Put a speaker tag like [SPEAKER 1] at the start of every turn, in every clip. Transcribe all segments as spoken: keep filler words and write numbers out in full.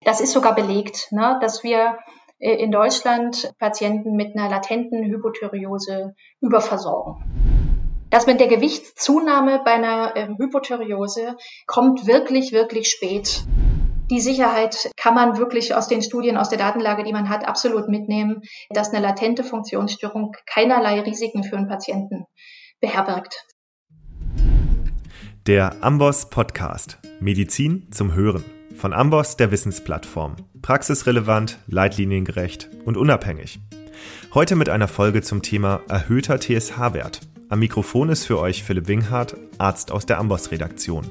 [SPEAKER 1] Das ist sogar belegt, ne, dass wir in Deutschland Patienten mit einer latenten Hypothyreose überversorgen. Das mit der Gewichtszunahme bei einer äh, Hypothyreose kommt wirklich, wirklich spät. Die Sicherheit kann man wirklich aus den Studien, aus der Datenlage, die man hat, absolut mitnehmen, dass eine latente Funktionsstörung keinerlei Risiken für einen Patienten beherbergt.
[SPEAKER 2] Der Amboss Podcast. Medizin zum Hören. Von Amboss, der Wissensplattform. Praxisrelevant, leitliniengerecht und unabhängig. Heute mit einer Folge zum Thema erhöhter T S H-Wert. Am Mikrofon ist für euch Philipp Winghardt, Arzt aus der Amboss-Redaktion.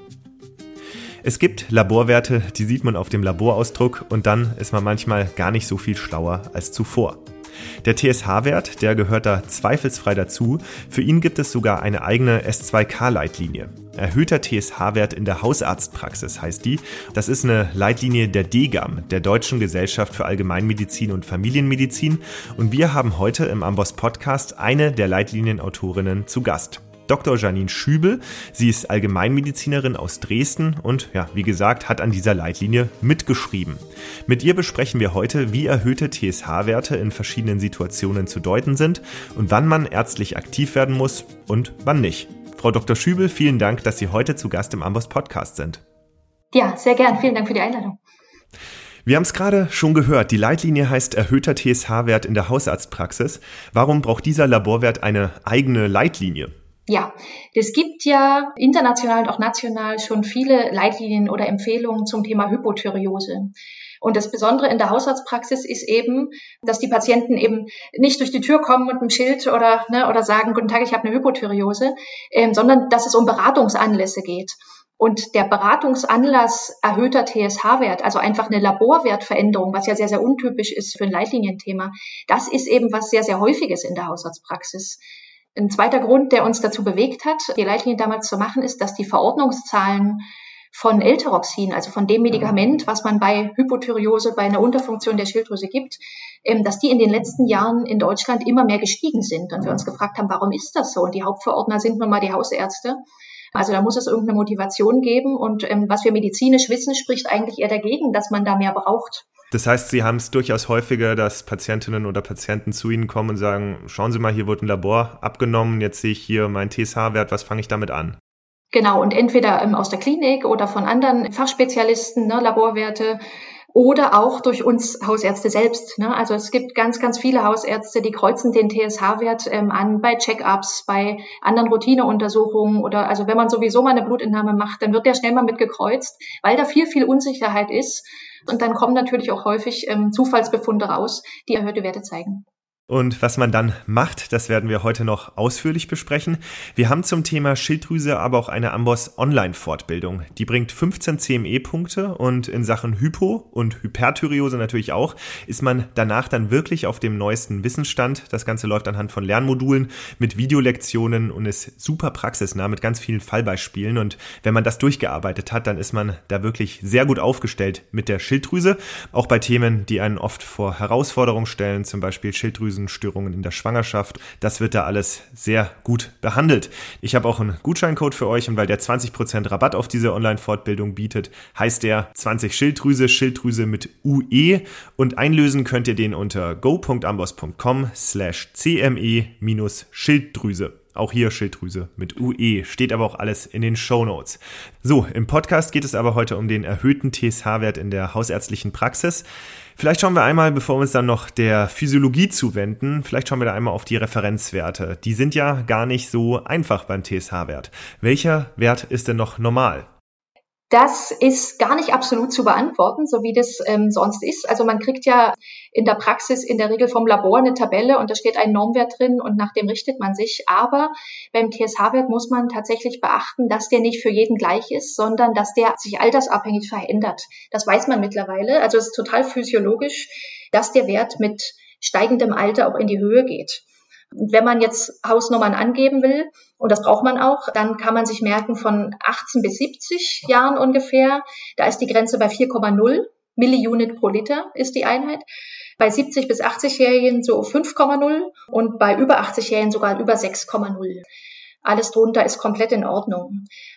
[SPEAKER 2] Es gibt Laborwerte, die sieht man auf dem Laborausdruck und dann ist man manchmal gar nicht so viel schlauer als zuvor. Der T S H-Wert, der gehört da zweifelsfrei dazu. Für ihn gibt es sogar eine eigene S zwei K-Leitlinie. Erhöhter T S H-Wert in der Hausarztpraxis heißt die. Das ist eine Leitlinie der D G A M, der Deutschen Gesellschaft für Allgemeinmedizin und Familienmedizin. Und wir haben heute im Amboss Podcast eine der Leitlinienautorinnen zu Gast. Doktor Janine Schübel, sie ist Allgemeinmedizinerin aus Dresden und, ja, wie gesagt, hat an dieser Leitlinie mitgeschrieben. Mit ihr besprechen wir heute, wie erhöhte T S H-Werte in verschiedenen Situationen zu deuten sind und wann man ärztlich aktiv werden muss und wann nicht. Frau Doktor Schübel, vielen Dank, dass Sie heute zu Gast im Amboss Podcast sind.
[SPEAKER 1] Ja, sehr gern. Vielen Dank für die Einladung.
[SPEAKER 2] Wir haben es gerade schon gehört, die Leitlinie heißt erhöhter T S H-Wert in der Hausarztpraxis. Warum braucht dieser Laborwert eine eigene Leitlinie?
[SPEAKER 1] Ja, es gibt ja international und auch national schon viele Leitlinien oder Empfehlungen zum Thema Hypothyreose. Und das Besondere in der Hausarztpraxis ist eben, dass die Patienten eben nicht durch die Tür kommen mit einem Schild oder, ne, oder sagen, guten Tag, ich habe eine Hypothyreose, ähm, sondern dass es um Beratungsanlässe geht. Und der Beratungsanlass erhöhter T S H-Wert, also einfach eine Laborwertveränderung, was ja sehr, sehr untypisch ist für ein Leitlinienthema, das ist eben was sehr, sehr Häufiges in der Hausarztpraxis. Ein zweiter Grund, der uns dazu bewegt hat, die Leitlinie damals zu machen, ist, dass die Verordnungszahlen von L-Tyroxin, also von dem Medikament, was man bei Hypothyreose, bei einer Unterfunktion der Schilddrüse gibt, dass die in den letzten Jahren in Deutschland immer mehr gestiegen sind. Und wir uns gefragt haben, warum ist das so? Und die Hauptverordner sind nun mal die Hausärzte. Also da muss es irgendeine Motivation geben. Und was wir medizinisch wissen, spricht eigentlich eher dagegen, dass man da mehr braucht.
[SPEAKER 2] Das heißt, Sie haben es durchaus häufiger, dass Patientinnen oder Patienten zu Ihnen kommen und sagen, schauen Sie mal, hier wurde ein Labor abgenommen, jetzt sehe ich hier meinen T S H-Wert, was fange ich damit an?
[SPEAKER 1] Genau, und entweder ähm, aus der Klinik oder von anderen Fachspezialisten, ne, Laborwerte, oder auch durch uns Hausärzte selbst. Ne? Also es gibt ganz, ganz viele Hausärzte, die kreuzen den T S H-Wert ähm, an bei Check-ups, bei anderen Routineuntersuchungen oder also wenn man sowieso mal eine Blutentnahme macht, dann wird der schnell mal mit gekreuzt, weil da viel, viel Unsicherheit ist. Und dann kommen natürlich auch häufig ähm, Zufallsbefunde raus, die erhöhte Werte zeigen.
[SPEAKER 2] Und was man dann macht, das werden wir heute noch ausführlich besprechen. Wir haben zum Thema Schilddrüse aber auch eine Amboss Online-Fortbildung. Die bringt fünfzehn C M E-Punkte und in Sachen Hypo- und Hyperthyreose natürlich auch, ist man danach dann wirklich auf dem neuesten Wissensstand. Das Ganze läuft anhand von Lernmodulen mit Videolektionen und ist super praxisnah mit ganz vielen Fallbeispielen. Und wenn man das durchgearbeitet hat, dann ist man da wirklich sehr gut aufgestellt mit der Schilddrüse. Auch bei Themen, die einen oft vor Herausforderungen stellen, zum Beispiel Schilddrüse Störungen in der Schwangerschaft. Das wird da alles sehr gut behandelt. Ich habe auch einen Gutscheincode für euch und weil der zwanzig Prozent Rabatt auf diese Online-Fortbildung bietet, heißt der zwanzig Schilddrüse, Schilddrüse mit U E und einlösen könnt ihr den unter go.amboss.com slash cme minus Schilddrüse. Auch hier Schilddrüse mit U E, steht aber auch alles in den Shownotes. So, im Podcast geht es aber heute um den erhöhten T S H-Wert in der hausärztlichen Praxis. Vielleicht schauen wir einmal, bevor wir uns dann noch der Physiologie zuwenden, vielleicht schauen wir da einmal auf die Referenzwerte. Die sind ja gar nicht so einfach beim T S H-Wert. Welcher Wert ist denn noch normal?
[SPEAKER 1] Das ist gar nicht absolut zu beantworten, so wie das ähm, sonst ist. Also man kriegt ja in der Praxis in der Regel vom Labor eine Tabelle und da steht ein Normwert drin und nach dem richtet man sich. Aber beim T S H-Wert muss man tatsächlich beachten, dass der nicht für jeden gleich ist, sondern dass der sich altersabhängig verändert. Das weiß man mittlerweile. Also es ist total physiologisch, dass der Wert mit steigendem Alter auch in die Höhe geht. Und wenn man jetzt Hausnummern angeben will, und das braucht man auch, dann kann man sich merken von achtzehn bis siebzig Jahren ungefähr, da ist die Grenze bei vier Komma null Milliunit pro Liter ist die Einheit. Bei siebzig bis achtzig-Jährigen so fünf Komma null und bei über achtzig-Jährigen sogar über sechs Komma null. Alles drunter ist komplett in Ordnung.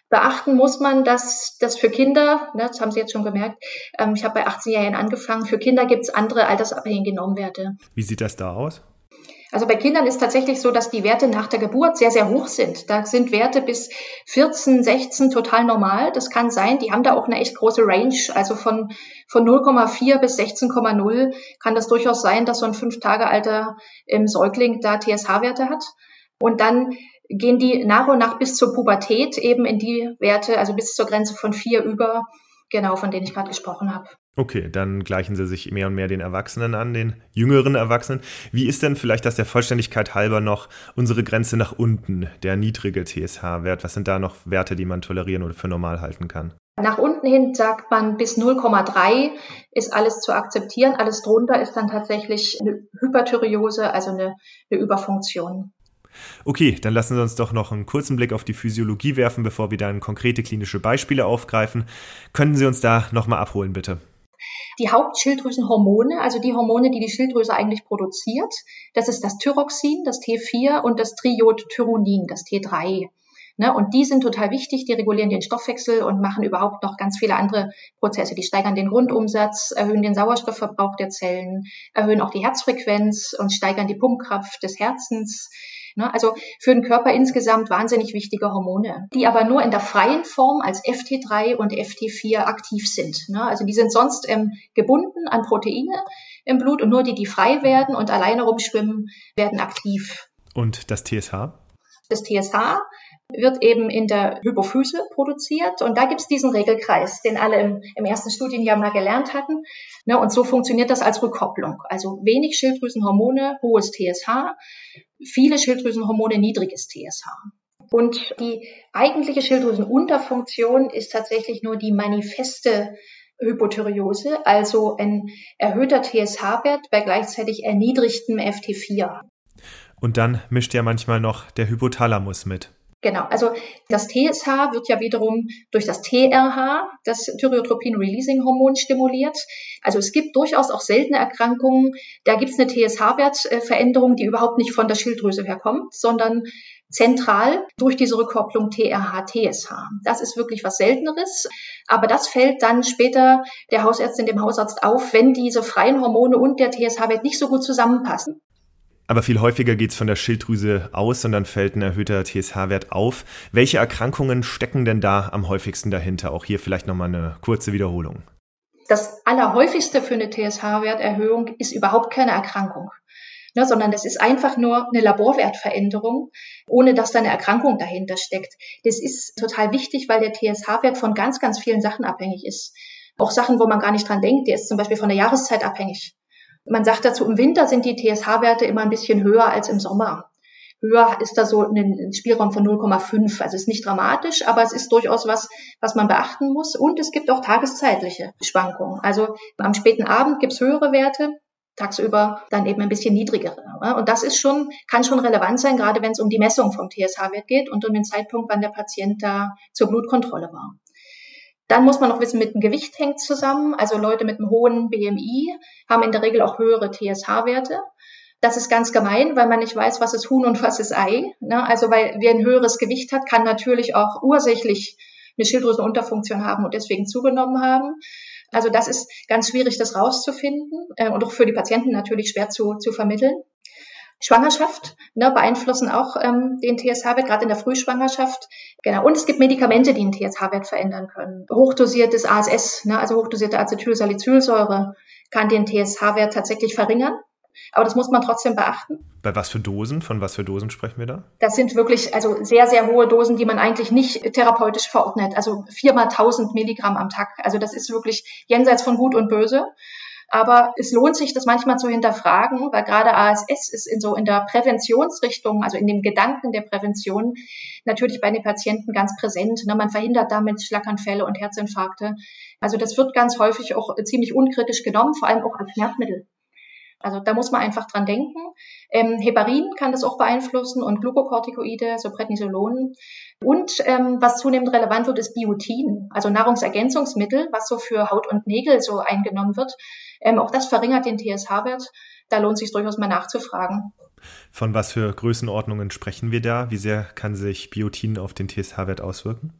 [SPEAKER 1] Beachten muss man, dass das für Kinder, ne, das haben Sie jetzt schon gemerkt, ähm, ich habe bei achtzehn Jahren angefangen, für Kinder gibt es andere altersabhängige Normwerte.
[SPEAKER 2] Wie sieht das da aus?
[SPEAKER 1] Also bei Kindern ist tatsächlich so, dass die Werte nach der Geburt sehr, sehr hoch sind. Da sind Werte bis vierzehn, sechzehn total normal. Das kann sein, die haben da auch eine echt große Range. Also von, von null Komma vier bis sechzehn Komma null kann das durchaus sein, dass so ein fünf Tage alter ähm, Säugling da T S H-Werte hat. Und dann gehen die nach und nach bis zur Pubertät eben in die Werte, also bis zur Grenze von vier über, genau, von denen ich gerade gesprochen habe.
[SPEAKER 2] Okay, dann gleichen sie sich mehr und mehr den Erwachsenen an, den jüngeren Erwachsenen. Wie ist denn vielleicht, das der Vollständigkeit halber noch, unsere Grenze nach unten, der niedrige T S H-Wert? Was sind da noch Werte, die man tolerieren oder für normal halten kann?
[SPEAKER 1] Nach unten hin sagt man, bis null Komma drei ist alles zu akzeptieren. Alles drunter ist dann tatsächlich eine Hyperthyreose, also eine, eine Überfunktion.
[SPEAKER 2] Okay, dann lassen Sie uns doch noch einen kurzen Blick auf die Physiologie werfen, bevor wir dann konkrete klinische Beispiele aufgreifen. Können Sie uns da nochmal abholen, bitte?
[SPEAKER 1] Die Hauptschilddrüsenhormone, also die Hormone, die die Schilddrüse eigentlich produziert, das ist das Thyroxin, das T vier und das Triiodthyronin, das T drei. Ne, und die sind total wichtig, die regulieren den Stoffwechsel und machen überhaupt noch ganz viele andere Prozesse. Die steigern den Grundumsatz, erhöhen den Sauerstoffverbrauch der Zellen, erhöhen auch die Herzfrequenz und steigern die Pumpkraft des Herzens. Ne, also für den Körper insgesamt wahnsinnig wichtige Hormone, die aber nur in der freien Form als F T drei und F T vier aktiv sind. Ne, also die sind sonst ähm, gebunden an Proteine im Blut und nur die, die frei werden und alleine rumschwimmen, werden aktiv.
[SPEAKER 2] Und das T S H?
[SPEAKER 1] Das T S H wird eben in der Hypophyse produziert und da gibt es diesen Regelkreis, den alle im, im ersten Studienjahr mal gelernt hatten. Ne, und so funktioniert das als Rückkopplung. Also wenig Schilddrüsenhormone, hohes T S H, viele Schilddrüsenhormone, niedriges T S H. Und die eigentliche Schilddrüsenunterfunktion ist tatsächlich nur die manifeste Hypothyreose, also ein erhöhter T S H-Wert bei gleichzeitig erniedrigtem F T vier.
[SPEAKER 2] Und dann mischt ja manchmal noch der Hypothalamus mit.
[SPEAKER 1] Genau, also das T S H wird ja wiederum durch das T R H, das Thyreotropin-Releasing-Hormon, stimuliert. Also es gibt durchaus auch seltene Erkrankungen, da gibt es eine T S H-Wertveränderung, die überhaupt nicht von der Schilddrüse herkommt, sondern zentral durch diese Rückkopplung T R H-T S H. Das ist wirklich was Selteneres, aber das fällt dann später der Hausärztin, dem Hausarzt auf, wenn diese freien Hormone und der T S H-Wert nicht so gut zusammenpassen.
[SPEAKER 2] Aber viel häufiger geht es von der Schilddrüse aus und dann fällt ein erhöhter T S H-Wert auf. Welche Erkrankungen stecken denn da am häufigsten dahinter? Auch hier vielleicht nochmal eine kurze Wiederholung.
[SPEAKER 1] Das Allerhäufigste für eine T S H-Werterhöhung ist überhaupt keine Erkrankung, ne, sondern das ist einfach nur eine Laborwertveränderung, ohne dass da eine Erkrankung dahinter steckt. Das ist total wichtig, weil der T S H-Wert von ganz, ganz vielen Sachen abhängig ist. Auch Sachen, wo man gar nicht dran denkt, der ist zum Beispiel von der Jahreszeit abhängig. Man sagt dazu, im Winter sind die T S H-Werte immer ein bisschen höher als im Sommer. Höher ist da so ein Spielraum von null Komma fünf. Also es ist nicht dramatisch, aber es ist durchaus was, was man beachten muss. Und es gibt auch tageszeitliche Schwankungen. Also am späten Abend gibt es höhere Werte, tagsüber dann eben ein bisschen niedrigere. Und das ist schon, kann schon relevant sein, gerade wenn es um die Messung vom T S H-Wert geht und um den Zeitpunkt, wann der Patient da zur Blutkontrolle war. Dann muss man noch wissen, mit dem Gewicht hängt zusammen. Also Leute mit einem hohen B M I haben in der Regel auch höhere T S H-Werte. Das ist ganz gemein, weil man nicht weiß, was ist Huhn und was ist Ei. Also weil wer ein höheres Gewicht hat, kann natürlich auch ursächlich eine Schilddrüsenunterfunktion haben und deswegen zugenommen haben. Also das ist ganz schwierig, das rauszufinden und auch für die Patienten natürlich schwer zu, zu vermitteln. Schwangerschaft ne, beeinflussen auch ähm, den T S H-Wert, gerade in der Frühschwangerschaft. Genau. Und es gibt Medikamente, die den T S H-Wert verändern können. Hochdosiertes A S S, ne, also hochdosierte Acetylsalicylsäure, kann den T S H-Wert tatsächlich verringern. Aber das muss man trotzdem beachten.
[SPEAKER 2] Bei was für Dosen? Von was für Dosen sprechen wir da?
[SPEAKER 1] Das sind wirklich also sehr, sehr hohe Dosen, die man eigentlich nicht therapeutisch verordnet. Also viermal tausend Milligramm am Tag. Also das ist wirklich jenseits von Gut und Böse. Aber es lohnt sich, das manchmal zu hinterfragen, weil gerade A S S ist in so in der Präventionsrichtung, also in dem Gedanken der Prävention, natürlich bei den Patienten ganz präsent. Ne? Man verhindert damit Schlaganfälle und Herzinfarkte. Also das wird ganz häufig auch ziemlich unkritisch genommen, vor allem auch als Schmerzmittel. Also da muss man einfach dran denken. Ähm, Heparin kann das auch beeinflussen und Glukokortikoide, so Prednisolon. Und ähm, was zunehmend relevant wird, ist Biotin, also Nahrungsergänzungsmittel, was so für Haut und Nägel so eingenommen wird. Ähm, auch das verringert den T S H-Wert. Da lohnt es sich durchaus mal nachzufragen.
[SPEAKER 2] Von was für Größenordnungen sprechen wir da? Wie sehr kann sich Biotin auf den T S H-Wert auswirken?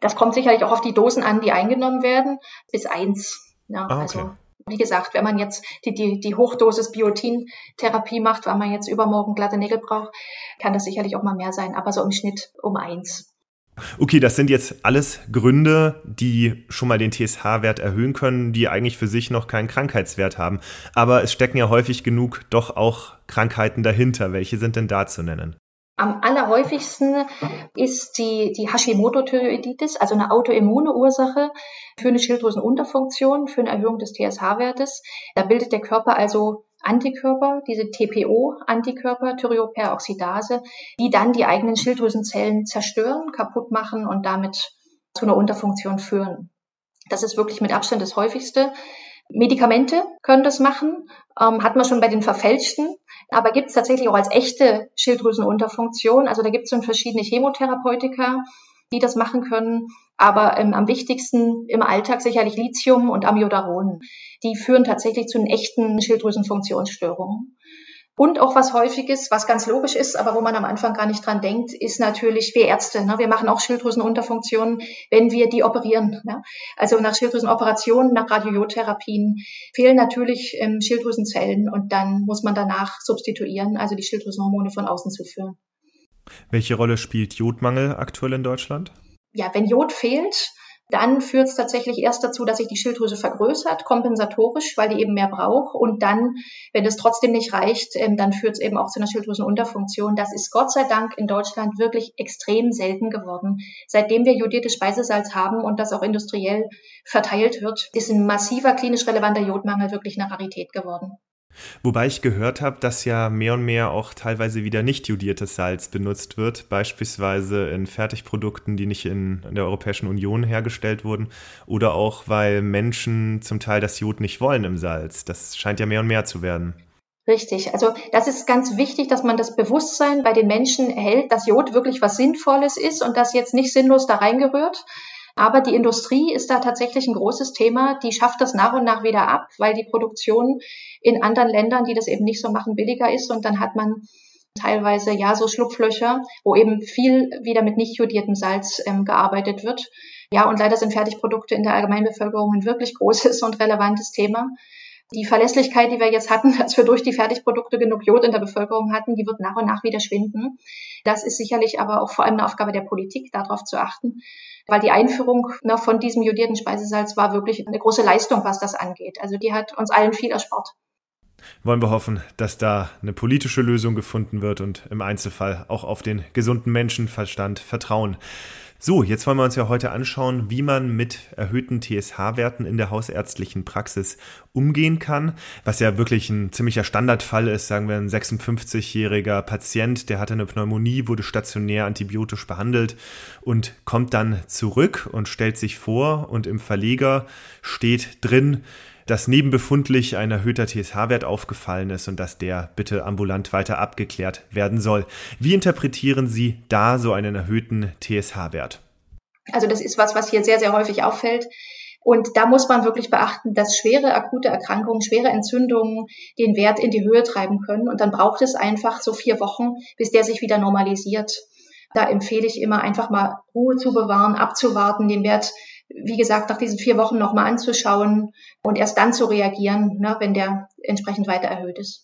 [SPEAKER 1] Das kommt sicherlich auch auf die Dosen an, die eingenommen werden, bis eins. Ja,
[SPEAKER 2] ah, okay.
[SPEAKER 1] Also wie gesagt, wenn man jetzt die, die, die Hochdosis Biotin-Therapie macht, weil man jetzt übermorgen glatte Nägel braucht, kann das sicherlich auch mal mehr sein, aber so im Schnitt um eins.
[SPEAKER 2] Okay, das sind jetzt alles Gründe, die schon mal den T S H-Wert erhöhen können, die eigentlich für sich noch keinen Krankheitswert haben. Aber es stecken ja häufig genug doch auch Krankheiten dahinter. Welche sind denn da zu nennen?
[SPEAKER 1] Am allerhäufigsten ist die, die Hashimoto-Thyreoiditis, also eine autoimmune Ursache für eine Schilddrüsenunterfunktion, für eine Erhöhung des T S H-Wertes. Da bildet der Körper also Antikörper, diese T P O-Antikörper, Thyreoperoxidase, die dann die eigenen Schilddrüsenzellen zerstören, kaputt machen und damit zu einer Unterfunktion führen. Das ist wirklich mit Abstand das häufigste. Medikamente können das machen, ähm, hat man schon bei den verfälschten, aber gibt es tatsächlich auch als echte Schilddrüsenunterfunktion. Also da gibt es schon verschiedene Chemotherapeutika, die das machen können, aber ähm, am wichtigsten im Alltag sicherlich Lithium und Amiodaron. Die führen tatsächlich zu den echten Schilddrüsenfunktionsstörungen. Und auch was Häufiges, was ganz logisch ist, aber wo man am Anfang gar nicht dran denkt, ist natürlich wir Ärzte. Ne? Wir machen auch Schilddrüsenunterfunktionen, wenn wir die operieren. Ne? Also nach Schilddrüsenoperationen, nach Radiotherapien fehlen natürlich ähm, Schilddrüsenzellen und dann muss man danach substituieren, also die Schilddrüsenhormone von außen zuführen.
[SPEAKER 2] Welche Rolle spielt Jodmangel aktuell in Deutschland?
[SPEAKER 1] Ja, wenn Jod fehlt, dann führt es tatsächlich erst dazu, dass sich die Schilddrüse vergrößert, kompensatorisch, weil die eben mehr braucht. Und dann, wenn es trotzdem nicht reicht, ähm, dann führt es eben auch zu einer Schilddrüsenunterfunktion. Das ist Gott sei Dank in Deutschland wirklich extrem selten geworden. Seitdem wir jodiertes Speisesalz haben und das auch industriell verteilt wird, ist ein massiver klinisch relevanter Jodmangel wirklich eine Rarität geworden.
[SPEAKER 2] Wobei ich gehört habe, dass ja mehr und mehr auch teilweise wieder nicht jodiertes Salz benutzt wird, beispielsweise in Fertigprodukten, die nicht in, in der Europäischen Union hergestellt wurden oder auch, weil Menschen zum Teil das Jod nicht wollen im Salz. Das scheint ja mehr und mehr zu werden.
[SPEAKER 1] Richtig, also das ist ganz wichtig, dass man das Bewusstsein bei den Menschen erhält, dass Jod wirklich was Sinnvolles ist und das jetzt nicht sinnlos da reingerührt. Aber die Industrie ist da tatsächlich ein großes Thema. Die schafft das nach und nach wieder ab, weil die Produktion in anderen Ländern, die das eben nicht so machen, billiger ist. Und dann hat man teilweise ja so Schlupflöcher, wo eben viel wieder mit nicht jodiertem Salz ähm, gearbeitet wird. Ja, und leider sind Fertigprodukte in der Allgemeinbevölkerung ein wirklich großes und relevantes Thema. Die Verlässlichkeit, die wir jetzt hatten, als wir durch die Fertigprodukte genug Jod in der Bevölkerung hatten, die wird nach und nach wieder schwinden. Das ist sicherlich aber auch vor allem eine Aufgabe der Politik, darauf zu achten, weil die Einführung ne, von diesem jodierten Speisesalz war wirklich eine große Leistung, was das angeht. Also die hat uns allen viel erspart.
[SPEAKER 2] Wollen wir hoffen, dass da eine politische Lösung gefunden wird und im Einzelfall auch auf den gesunden Menschenverstand vertrauen. So, jetzt wollen wir uns ja heute anschauen, wie man mit erhöhten T S H-Werten in der hausärztlichen Praxis umgehen kann, was ja wirklich ein ziemlicher Standardfall ist. Sagen wir, ein sechsundfünfzigjähriger Patient, der hatte eine Pneumonie, wurde stationär antibiotisch behandelt und kommt dann zurück und stellt sich vor und im Verleger steht drin, dass nebenbefundlich ein erhöhter T S H-Wert aufgefallen ist und dass der bitte ambulant weiter abgeklärt werden soll. Wie interpretieren Sie da so einen erhöhten T S H-Wert?
[SPEAKER 1] Also das ist was, was hier sehr, sehr häufig auffällt. Und da muss man wirklich beachten, dass schwere akute Erkrankungen, schwere Entzündungen den Wert in die Höhe treiben können. Und dann braucht es einfach so vier Wochen, bis der sich wieder normalisiert. Da empfehle ich immer einfach mal Ruhe zu bewahren, abzuwarten, den Wert wie gesagt, nach diesen vier Wochen nochmal anzuschauen und erst dann zu reagieren, ne, wenn der entsprechend weiter erhöht ist.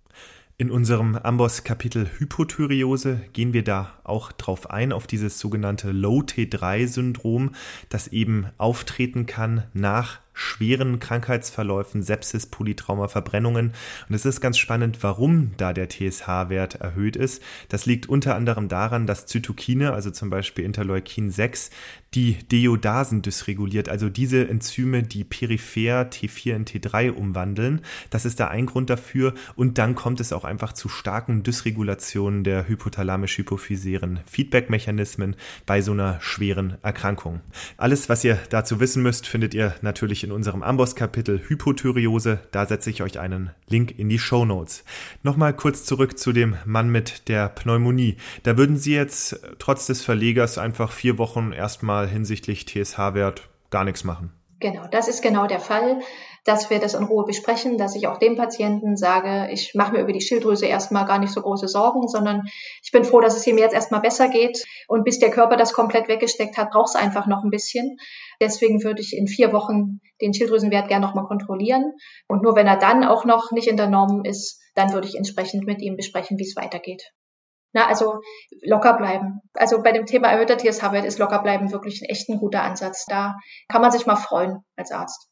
[SPEAKER 2] In unserem Amboss-Kapitel Hypothyreose gehen wir da auch drauf ein, auf dieses sogenannte Low T drei Syndrom, das eben auftreten kann nach schweren Krankheitsverläufen, Sepsis, Polytrauma, Verbrennungen. Und es ist ganz spannend, warum da der T S H-Wert erhöht ist. Das liegt unter anderem daran, dass Zytokine, also zum Beispiel Interleukin sechs, die Deodasen dysreguliert, also diese Enzyme, die peripher T vier in T drei umwandeln. Das ist da ein Grund dafür. Und dann kommt es auch einfach zu starken Dysregulationen der hypothalamisch-hypophysären Feedback-Mechanismen bei so einer schweren Erkrankung. Alles, was ihr dazu wissen müsst, findet ihr natürlich in unserem Amboss-Kapitel Hypothyreose. Da setze ich euch einen Link in die Shownotes. Nochmal kurz zurück zu dem Mann mit der Pneumonie. Da würden Sie jetzt trotz des Verlegers einfach vier Wochen erstmal hinsichtlich T S H-Wert gar nichts machen.
[SPEAKER 1] Genau, das ist genau der Fall. dass wir das in Ruhe besprechen, dass ich auch dem Patienten sage, ich mache mir über die Schilddrüse erstmal gar nicht so große Sorgen, sondern ich bin froh, dass es ihm jetzt erstmal besser geht. Und bis der Körper das komplett weggesteckt hat, braucht es einfach noch ein bisschen. Deswegen würde ich in vier Wochen den Schilddrüsenwert gerne nochmal kontrollieren. Und nur wenn er dann auch noch nicht in der Norm ist, dann würde ich entsprechend mit ihm besprechen, wie es weitergeht. Na, also locker bleiben. Also bei dem Thema erhöhter T S H-Wert ist locker bleiben wirklich ein echt ein guter Ansatz. Da kann man sich mal freuen als Arzt.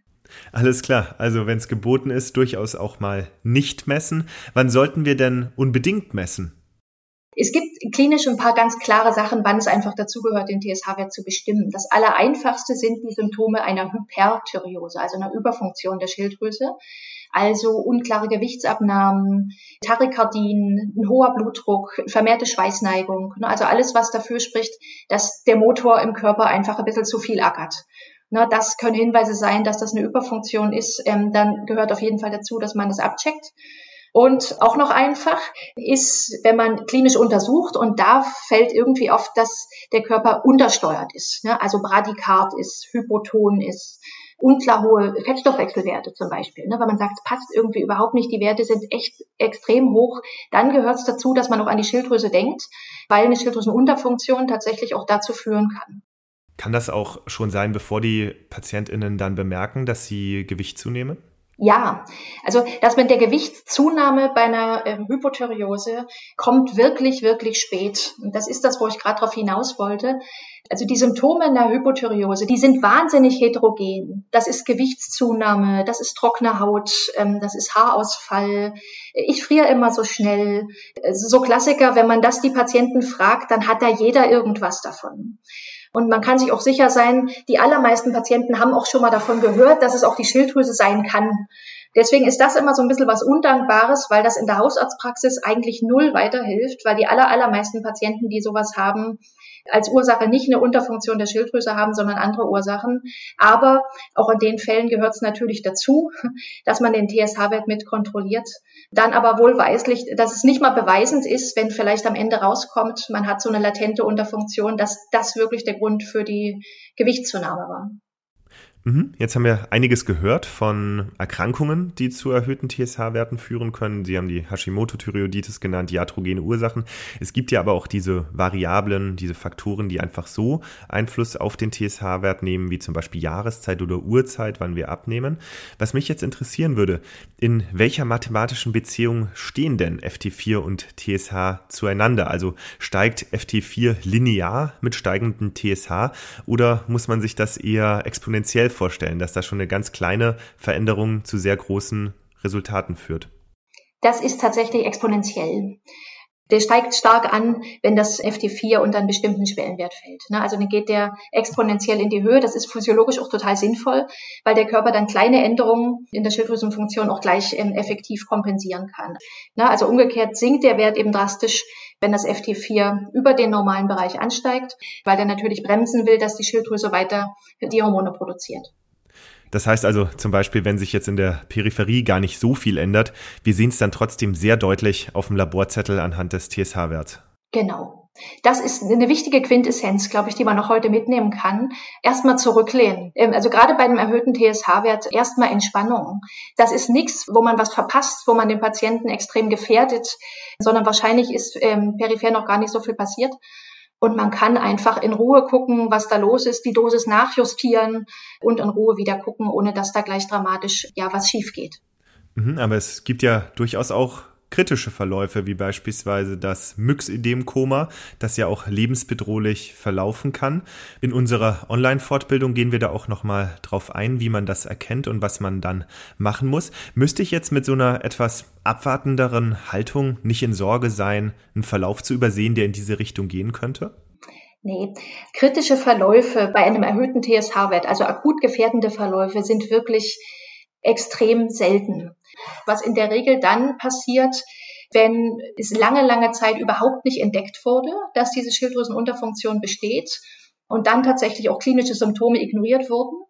[SPEAKER 2] Alles klar. Also wenn es geboten ist, durchaus auch mal nicht messen. Wann sollten wir denn unbedingt messen?
[SPEAKER 1] Es gibt klinisch ein paar ganz klare Sachen, wann es einfach dazugehört, den T S H-Wert zu bestimmen. Das Allereinfachste sind die Symptome einer Hyperthyreose, also einer Überfunktion der Schilddrüse. Also unklare Gewichtsabnahmen, Tachykardien, ein hoher Blutdruck, vermehrte Schweißneigung. Also alles, was dafür spricht, dass der Motor im Körper einfach ein bisschen zu viel ackert. Das können Hinweise sein, dass das eine Überfunktion ist. Dann gehört auf jeden Fall dazu, dass man das abcheckt. Und auch noch einfach ist, wenn man klinisch untersucht und da fällt irgendwie auf, dass der Körper untersteuert ist, also Bradykard ist, hypoton ist, unklar hohe Fettstoffwechselwerte zum Beispiel, ne, weil man sagt, passt irgendwie überhaupt nicht, die Werte sind echt extrem hoch, dann gehört es dazu, dass man auch an die Schilddrüse denkt, weil eine Schilddrüsenunterfunktion tatsächlich auch dazu führen kann.
[SPEAKER 2] Kann das auch schon sein, bevor die PatientInnen dann bemerken, dass sie Gewicht zunehmen?
[SPEAKER 1] Ja, also das mit der Gewichtszunahme bei einer äh, Hypothyreose kommt wirklich, wirklich spät. Und das ist das, wo ich gerade drauf hinaus wollte. Also die Symptome einer Hypothyreose, die sind wahnsinnig heterogen. Das ist Gewichtszunahme, das ist trockene Haut, ähm, das ist Haarausfall. Ich friere immer so schnell. So Klassiker, wenn man das die Patienten fragt, dann hat da jeder irgendwas davon. Und man kann sich auch sicher sein, die allermeisten Patienten haben auch schon mal davon gehört, dass es auch die Schilddrüse sein kann. Deswegen ist das immer so ein bisschen was Undankbares, weil das in der Hausarztpraxis eigentlich null weiterhilft, weil die aller, allermeisten Patienten, die sowas haben, als Ursache nicht eine Unterfunktion der Schilddrüse haben, sondern andere Ursachen. Aber auch in den Fällen gehört es natürlich dazu, dass man den T S H-Wert mit kontrolliert. Dann aber wohlweislich, dass es nicht mal beweisend ist, wenn vielleicht am Ende rauskommt, man hat so eine latente Unterfunktion, dass das wirklich der Grund für die Gewichtszunahme war.
[SPEAKER 2] Jetzt haben wir einiges gehört von Erkrankungen, die zu erhöhten T S H-Werten führen können. Sie haben die Hashimoto-Thyreoiditis genannt, iatrogene Ursachen. Es gibt ja aber auch diese Variablen, diese Faktoren, die einfach so Einfluss auf den T S H-Wert nehmen, wie zum Beispiel Jahreszeit oder Uhrzeit, wann wir abnehmen. Was mich jetzt interessieren würde, in welcher mathematischen Beziehung stehen denn F T vier und T S H zueinander? Also steigt F T vier linear mit steigendem T S H oder muss man sich das eher exponentiell vorstellen, dass da schon eine ganz kleine Veränderung zu sehr großen Resultaten führt?
[SPEAKER 1] Das ist tatsächlich exponentiell. Der steigt stark an, wenn das F T vier unter einen bestimmten Schwellenwert fällt. Also dann geht der exponentiell in die Höhe. Das ist physiologisch auch total sinnvoll, weil der Körper dann kleine Änderungen in der Schilddrüsenfunktion auch gleich effektiv kompensieren kann. Also umgekehrt sinkt der Wert eben drastisch, wenn das F T vier über den normalen Bereich ansteigt, weil der natürlich bremsen will, dass die Schilddrüse weiter die Hormone produziert.
[SPEAKER 2] Das heißt also zum Beispiel, wenn sich jetzt in der Peripherie gar nicht so viel ändert, wir sehen es dann trotzdem sehr deutlich auf dem Laborzettel anhand des T S H-Werts.
[SPEAKER 1] Genau. Das ist eine wichtige Quintessenz, glaube ich, die man noch heute mitnehmen kann. Erstmal zurücklehnen. Also gerade bei einem erhöhten T S H-Wert erstmal Entspannung. Das ist nichts, wo man was verpasst, wo man den Patienten extrem gefährdet, sondern wahrscheinlich ist ähm, peripher noch gar nicht so viel passiert. Und man kann einfach in Ruhe gucken, was da los ist, die Dosis nachjustieren und in Ruhe wieder gucken, ohne dass da gleich dramatisch ja was schief geht.
[SPEAKER 2] Aber es gibt ja durchaus auch kritische Verläufe, wie beispielsweise das Myxödem-Koma, das ja auch lebensbedrohlich verlaufen kann. In unserer Online-Fortbildung gehen wir da auch nochmal drauf ein, wie man das erkennt und was man dann machen muss. Müsste ich jetzt mit so einer etwas abwartenderen Haltung nicht in Sorge sein, einen Verlauf zu übersehen, der in diese Richtung gehen könnte?
[SPEAKER 1] Nee, kritische Verläufe bei einem erhöhten T S H-Wert, also akut gefährdende Verläufe, sind wirklich extrem selten. Was in der Regel dann passiert, wenn es lange, lange Zeit überhaupt nicht entdeckt wurde, dass diese Schilddrüsenunterfunktion besteht und dann tatsächlich auch klinische Symptome ignoriert wurden.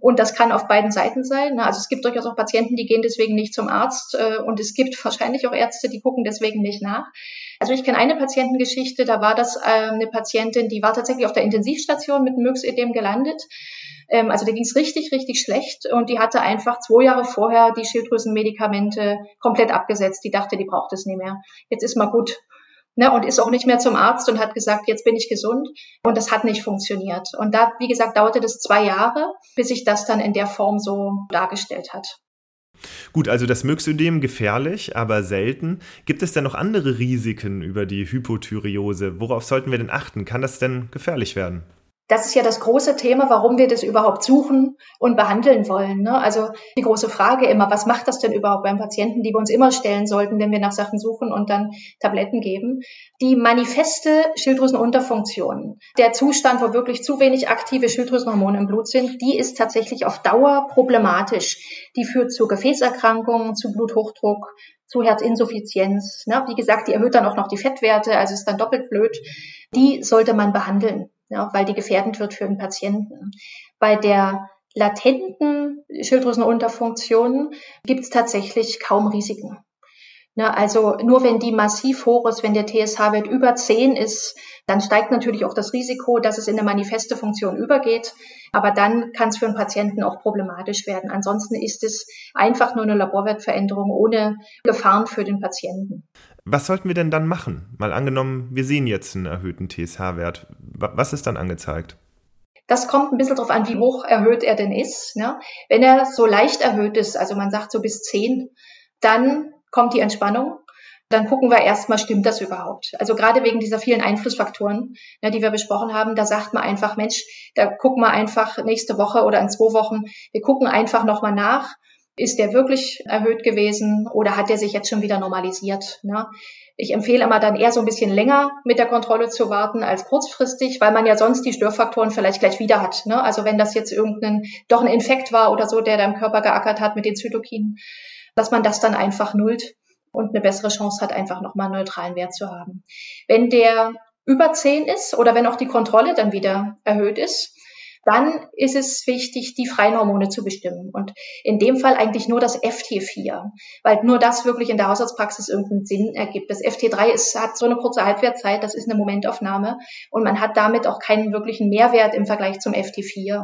[SPEAKER 1] Und das kann auf beiden Seiten sein. Also es gibt durchaus auch Patienten, die gehen deswegen nicht zum Arzt. Und es gibt wahrscheinlich auch Ärzte, die gucken deswegen nicht nach. Also ich kenne eine Patientengeschichte, da war das eine Patientin, die war tatsächlich auf der Intensivstation mit einem Myxödem gelandet. Also da ging es richtig, richtig schlecht. Und die hatte einfach zwei Jahre vorher die Schilddrüsenmedikamente komplett abgesetzt. Die dachte, die braucht es nicht mehr. Jetzt ist mal gut. Ne, und ist auch nicht mehr zum Arzt und hat gesagt, jetzt bin ich gesund. Und das hat nicht funktioniert. Und da, wie gesagt, dauerte das zwei Jahre, bis sich das dann in der Form so dargestellt hat.
[SPEAKER 2] Gut, also das Myxödem gefährlich, aber selten. Gibt es denn noch andere Risiken über die Hypothyreose? Worauf sollten wir denn achten? Kann das denn gefährlich werden?
[SPEAKER 1] Das ist ja das große Thema, warum wir das überhaupt suchen und behandeln wollen. Ne? Also die große Frage immer, was macht das denn überhaupt beim Patienten, die wir uns immer stellen sollten, wenn wir nach Sachen suchen und dann Tabletten geben. Die manifeste Schilddrüsenunterfunktion, der Zustand, wo wirklich zu wenig aktive Schilddrüsenhormone im Blut sind, die ist tatsächlich auf Dauer problematisch. Die führt zu Gefäßerkrankungen, zu Bluthochdruck, zu Herzinsuffizienz. Ne? Wie gesagt, die erhöht dann auch noch die Fettwerte, also ist dann doppelt blöd. Die sollte man behandeln. Ja, weil die gefährdend wird für den Patienten. Bei der latenten Schilddrüsenunterfunktion gibt es tatsächlich kaum Risiken. Na, also nur wenn die massiv hoch ist, wenn der T S H-Wert über zehn ist, dann steigt natürlich auch das Risiko, dass es in eine manifeste Funktion übergeht. Aber dann kann es für den Patienten auch problematisch werden. Ansonsten ist es einfach nur eine Laborwertveränderung ohne Gefahren für den Patienten.
[SPEAKER 2] Was sollten wir denn dann machen? Mal angenommen, wir sehen jetzt einen erhöhten T S H-Wert. Was ist dann angezeigt?
[SPEAKER 1] Das kommt ein bisschen darauf an, wie hoch erhöht er denn ist. Ne? Wenn er so leicht erhöht ist, also man sagt so bis zehn, dann kommt die Entspannung. Dann gucken wir erstmal, stimmt das überhaupt? Also gerade wegen dieser vielen Einflussfaktoren, ne, die wir besprochen haben, da sagt man einfach, Mensch, da gucken wir einfach nächste Woche oder in zwei Wochen, wir gucken einfach nochmal nach. Ist der wirklich erhöht gewesen oder hat der sich jetzt schon wieder normalisiert? Ne? Ich empfehle immer dann eher so ein bisschen länger mit der Kontrolle zu warten als kurzfristig, weil man ja sonst die Störfaktoren vielleicht gleich wieder hat. Ne? Also wenn das jetzt irgendein, doch ein Infekt war oder so, der da im Körper geackert hat mit den Zytokinen, dass man das dann einfach nullt und eine bessere Chance hat, einfach nochmal einen neutralen Wert zu haben. Wenn der über zehn ist oder wenn auch die Kontrolle dann wieder erhöht ist, dann ist es wichtig, die freien Hormone zu bestimmen. Und in dem Fall eigentlich nur das F T vier, weil nur das wirklich in der Hausarztpraxis irgendeinen Sinn ergibt. Das F T drei ist, hat so eine kurze Halbwertzeit, das ist eine Momentaufnahme und man hat damit auch keinen wirklichen Mehrwert im Vergleich zum F T vier.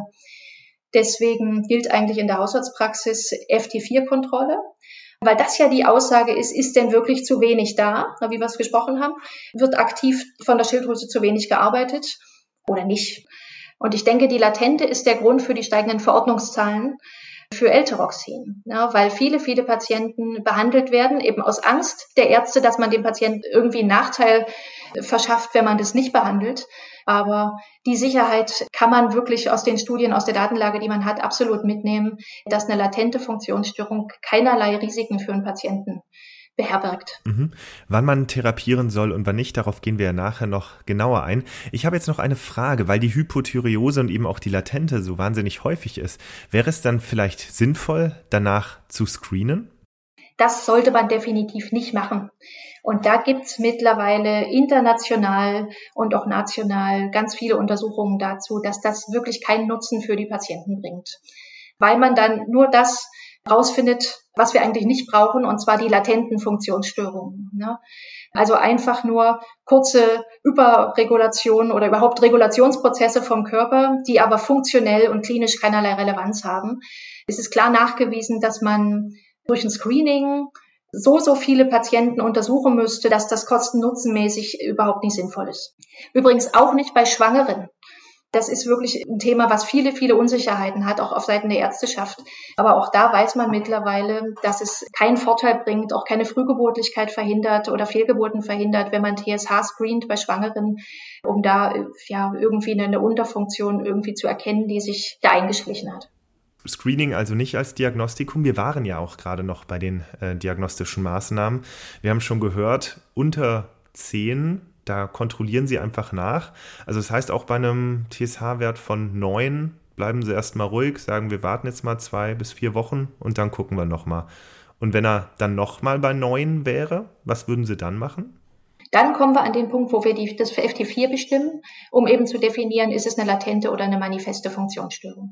[SPEAKER 1] Deswegen gilt eigentlich in der Hausarztpraxis F T vier Kontrolle. Weil das ja die Aussage ist, ist denn wirklich zu wenig da, wie wir es gesprochen haben, wird aktiv von der Schilddrüse zu wenig gearbeitet oder nicht. Und ich denke, die Latente ist der Grund für die steigenden Verordnungszahlen für L-Tyroxin, ja, weil viele, viele Patienten behandelt werden, eben aus Angst der Ärzte, dass man dem Patienten irgendwie einen Nachteil verschafft, wenn man das nicht behandelt. Aber die Sicherheit kann man wirklich aus den Studien, aus der Datenlage, die man hat, absolut mitnehmen, dass eine latente Funktionsstörung keinerlei Risiken für einen Patienten beherbergt.
[SPEAKER 2] Mhm. Wann man therapieren soll und wann nicht, darauf gehen wir ja nachher noch genauer ein. Ich habe jetzt noch eine Frage, weil die Hypothyreose und eben auch die Latente so wahnsinnig häufig ist. Wäre es dann vielleicht sinnvoll, danach zu screenen?
[SPEAKER 1] Das sollte man definitiv nicht machen. Und da gibt's mittlerweile international und auch national ganz viele Untersuchungen dazu, dass das wirklich keinen Nutzen für die Patienten bringt. Weil man dann nur das rausfindet, was wir eigentlich nicht brauchen, und zwar die latenten Funktionsstörungen. Ne? Also einfach nur kurze Überregulation oder überhaupt Regulationsprozesse vom Körper, die aber funktionell und klinisch keinerlei Relevanz haben. Es ist klar nachgewiesen, dass man durch ein Screening so, so viele Patienten untersuchen müsste, dass das kosten-nutzenmäßig überhaupt nicht sinnvoll ist. Übrigens auch nicht bei Schwangeren. Das ist wirklich ein Thema, was viele, viele Unsicherheiten hat, auch auf Seiten der Ärzteschaft. Aber auch da weiß man mittlerweile, dass es keinen Vorteil bringt, auch keine Frühgeburtlichkeit verhindert oder Fehlgeburten verhindert, wenn man T S H screent bei Schwangeren, um da ja irgendwie eine Unterfunktion irgendwie zu erkennen, die sich da eingeschlichen hat.
[SPEAKER 2] Screening also nicht als Diagnostikum. Wir waren ja auch gerade noch bei den äh, diagnostischen Maßnahmen. Wir haben schon gehört, unter zehn, da kontrollieren Sie einfach nach. Also das heißt, auch bei einem T S H-Wert von neun bleiben Sie erstmal ruhig, sagen, wir warten jetzt mal zwei bis vier Wochen und dann gucken wir nochmal. Und wenn er dann nochmal bei neun wäre, was würden Sie dann machen?
[SPEAKER 1] Dann kommen wir an den Punkt, wo wir die, das für F T vier bestimmen, um eben zu definieren, ist es eine latente oder eine manifeste Funktionsstörung.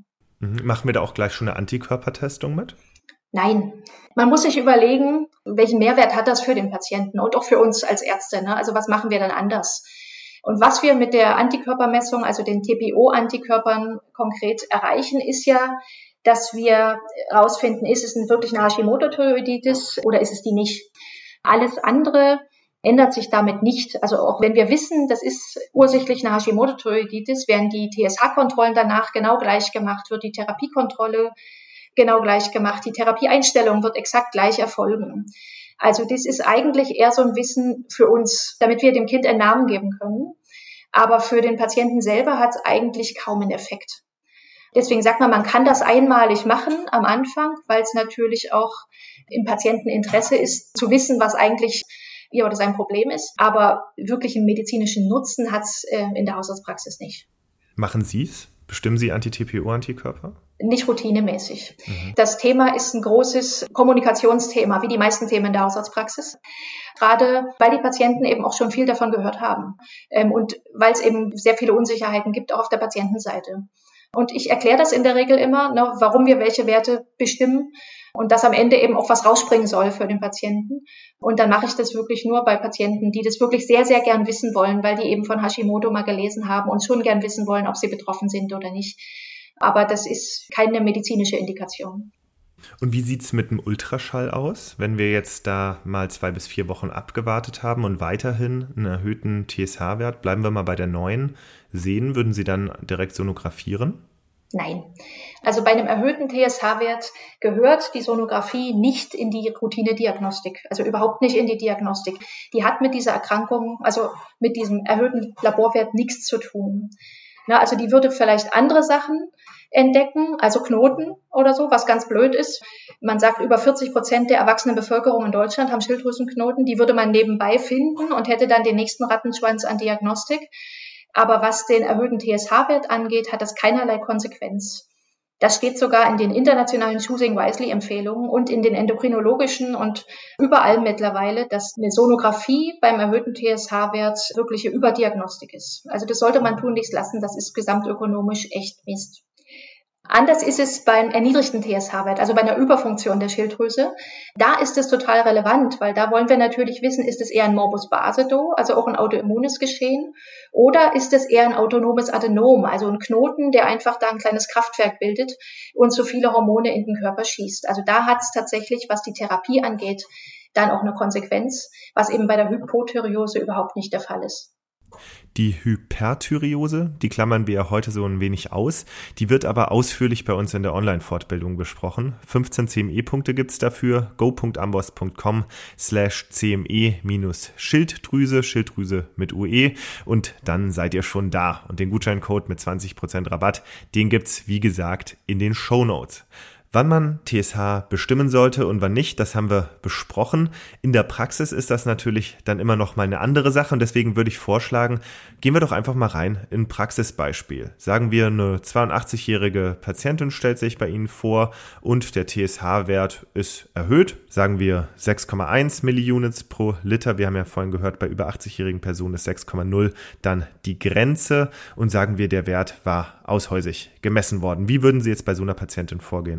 [SPEAKER 2] Machen wir da auch gleich schon eine Antikörpertestung mit?
[SPEAKER 1] Nein. Man muss sich überlegen, welchen Mehrwert hat das für den Patienten und auch für uns als Ärzte, ne? Also was machen wir dann anders? Und was wir mit der Antikörpermessung, also den T P O-Antikörpern konkret erreichen, ist ja, dass wir herausfinden, ist es wirklich eine Hashimoto-Thyreoiditis oder ist es die nicht? Alles andere ändert sich damit nicht. Also auch wenn wir wissen, das ist ursächlich eine Hashimoto-Thyreoiditis, werden die T S H-Kontrollen danach genau gleich gemacht, wird die Therapiekontrolle genau gleich gemacht, die Therapieeinstellung wird exakt gleich erfolgen. Also das ist eigentlich eher so ein Wissen für uns, damit wir dem Kind einen Namen geben können. Aber für den Patienten selber hat es eigentlich kaum einen Effekt. Deswegen sagt man, man kann das einmalig machen am Anfang, weil es natürlich auch im Patienteninteresse ist, zu wissen, was eigentlich ihr oder sein Problem ist. Aber wirklich einen medizinischen Nutzen hat es äh, in der Hausarztpraxis nicht.
[SPEAKER 2] Machen Sie es? Bestimmen Sie Anti-T P O-Antikörper?
[SPEAKER 1] Nicht routinemäßig. Mhm. Das Thema ist ein großes Kommunikationsthema, wie die meisten Themen in der Hausarztpraxis. Gerade weil die Patienten eben auch schon viel davon gehört haben ähm, und weil es eben sehr viele Unsicherheiten gibt, auch auf der Patientenseite. Und ich erkläre das in der Regel immer, ne, warum wir welche Werte bestimmen und dass am Ende eben auch was rausspringen soll für den Patienten. Und dann mache ich das wirklich nur bei Patienten, die das wirklich sehr, sehr gern wissen wollen, weil die eben von Hashimoto mal gelesen haben und schon gern wissen wollen, ob sie betroffen sind oder nicht. Aber das ist keine medizinische Indikation.
[SPEAKER 2] Und wie sieht's mit dem Ultraschall aus, wenn wir jetzt da mal zwei bis vier Wochen abgewartet haben und weiterhin einen erhöhten T S H-Wert, bleiben wir mal bei der neuen, sehen, würden Sie dann direkt sonografieren?
[SPEAKER 1] Nein. Also bei einem erhöhten T S H-Wert gehört die Sonographie nicht in die Routine-Diagnostik, also überhaupt nicht in die Diagnostik. Die hat mit dieser Erkrankung, also mit diesem erhöhten Laborwert nichts zu tun. Na, also die würde vielleicht andere Sachen entdecken, also Knoten oder so, was ganz blöd ist. Man sagt, über vierzig Prozent der erwachsenen Bevölkerung in Deutschland haben Schilddrüsenknoten. Die würde man nebenbei finden und hätte dann den nächsten Rattenschwanz an Diagnostik. Aber was den erhöhten T S H-Wert angeht, hat das keinerlei Konsequenz. Das steht sogar in den internationalen Choosing-Wisely-Empfehlungen und in den endokrinologischen und überall mittlerweile, dass eine Sonographie beim erhöhten T S H-Wert wirkliche Überdiagnostik ist. Also das sollte man tunlichst lassen, das ist gesamtökonomisch echt Mist. Anders ist es beim erniedrigten T S H-Wert, also bei einer Überfunktion der Schilddrüse. Da ist es total relevant, weil da wollen wir natürlich wissen, ist es eher ein Morbus Basedow, also auch ein autoimmunes Geschehen, oder ist es eher ein autonomes Adenom, also ein Knoten, der einfach da ein kleines Kraftwerk bildet und so viele Hormone in den Körper schießt. Also da hat es tatsächlich, was die Therapie angeht, dann auch eine Konsequenz, was eben bei der Hypothyreose überhaupt nicht der Fall ist.
[SPEAKER 2] Die Hyperthyreose, die klammern wir ja heute so ein wenig aus, die wird aber ausführlich bei uns in der Online-Fortbildung besprochen. fünfzehn C M E-Punkte gibt's dafür, go.amboss.com slash cme minus Schilddrüse, Schilddrüse mit U E und dann seid ihr schon da. Und den Gutscheincode mit zwanzig Prozent Rabatt, den gibt's wie gesagt in den Shownotes. Wann man T S H bestimmen sollte und wann nicht, das haben wir besprochen. In der Praxis ist das natürlich dann immer noch mal eine andere Sache und deswegen würde ich vorschlagen, gehen wir doch einfach mal rein in ein Praxisbeispiel. Sagen wir, eine zweiundachtzigjährige Patientin stellt sich bei Ihnen vor und der T S H-Wert ist erhöht. Sagen wir sechs Komma eins Milliunits pro Liter. Wir haben ja vorhin gehört, bei über achtzigjährigen Personen ist sechs Komma null dann die Grenze und sagen wir, der Wert war aushäusig gemessen worden. Wie würden Sie jetzt bei so einer Patientin vorgehen?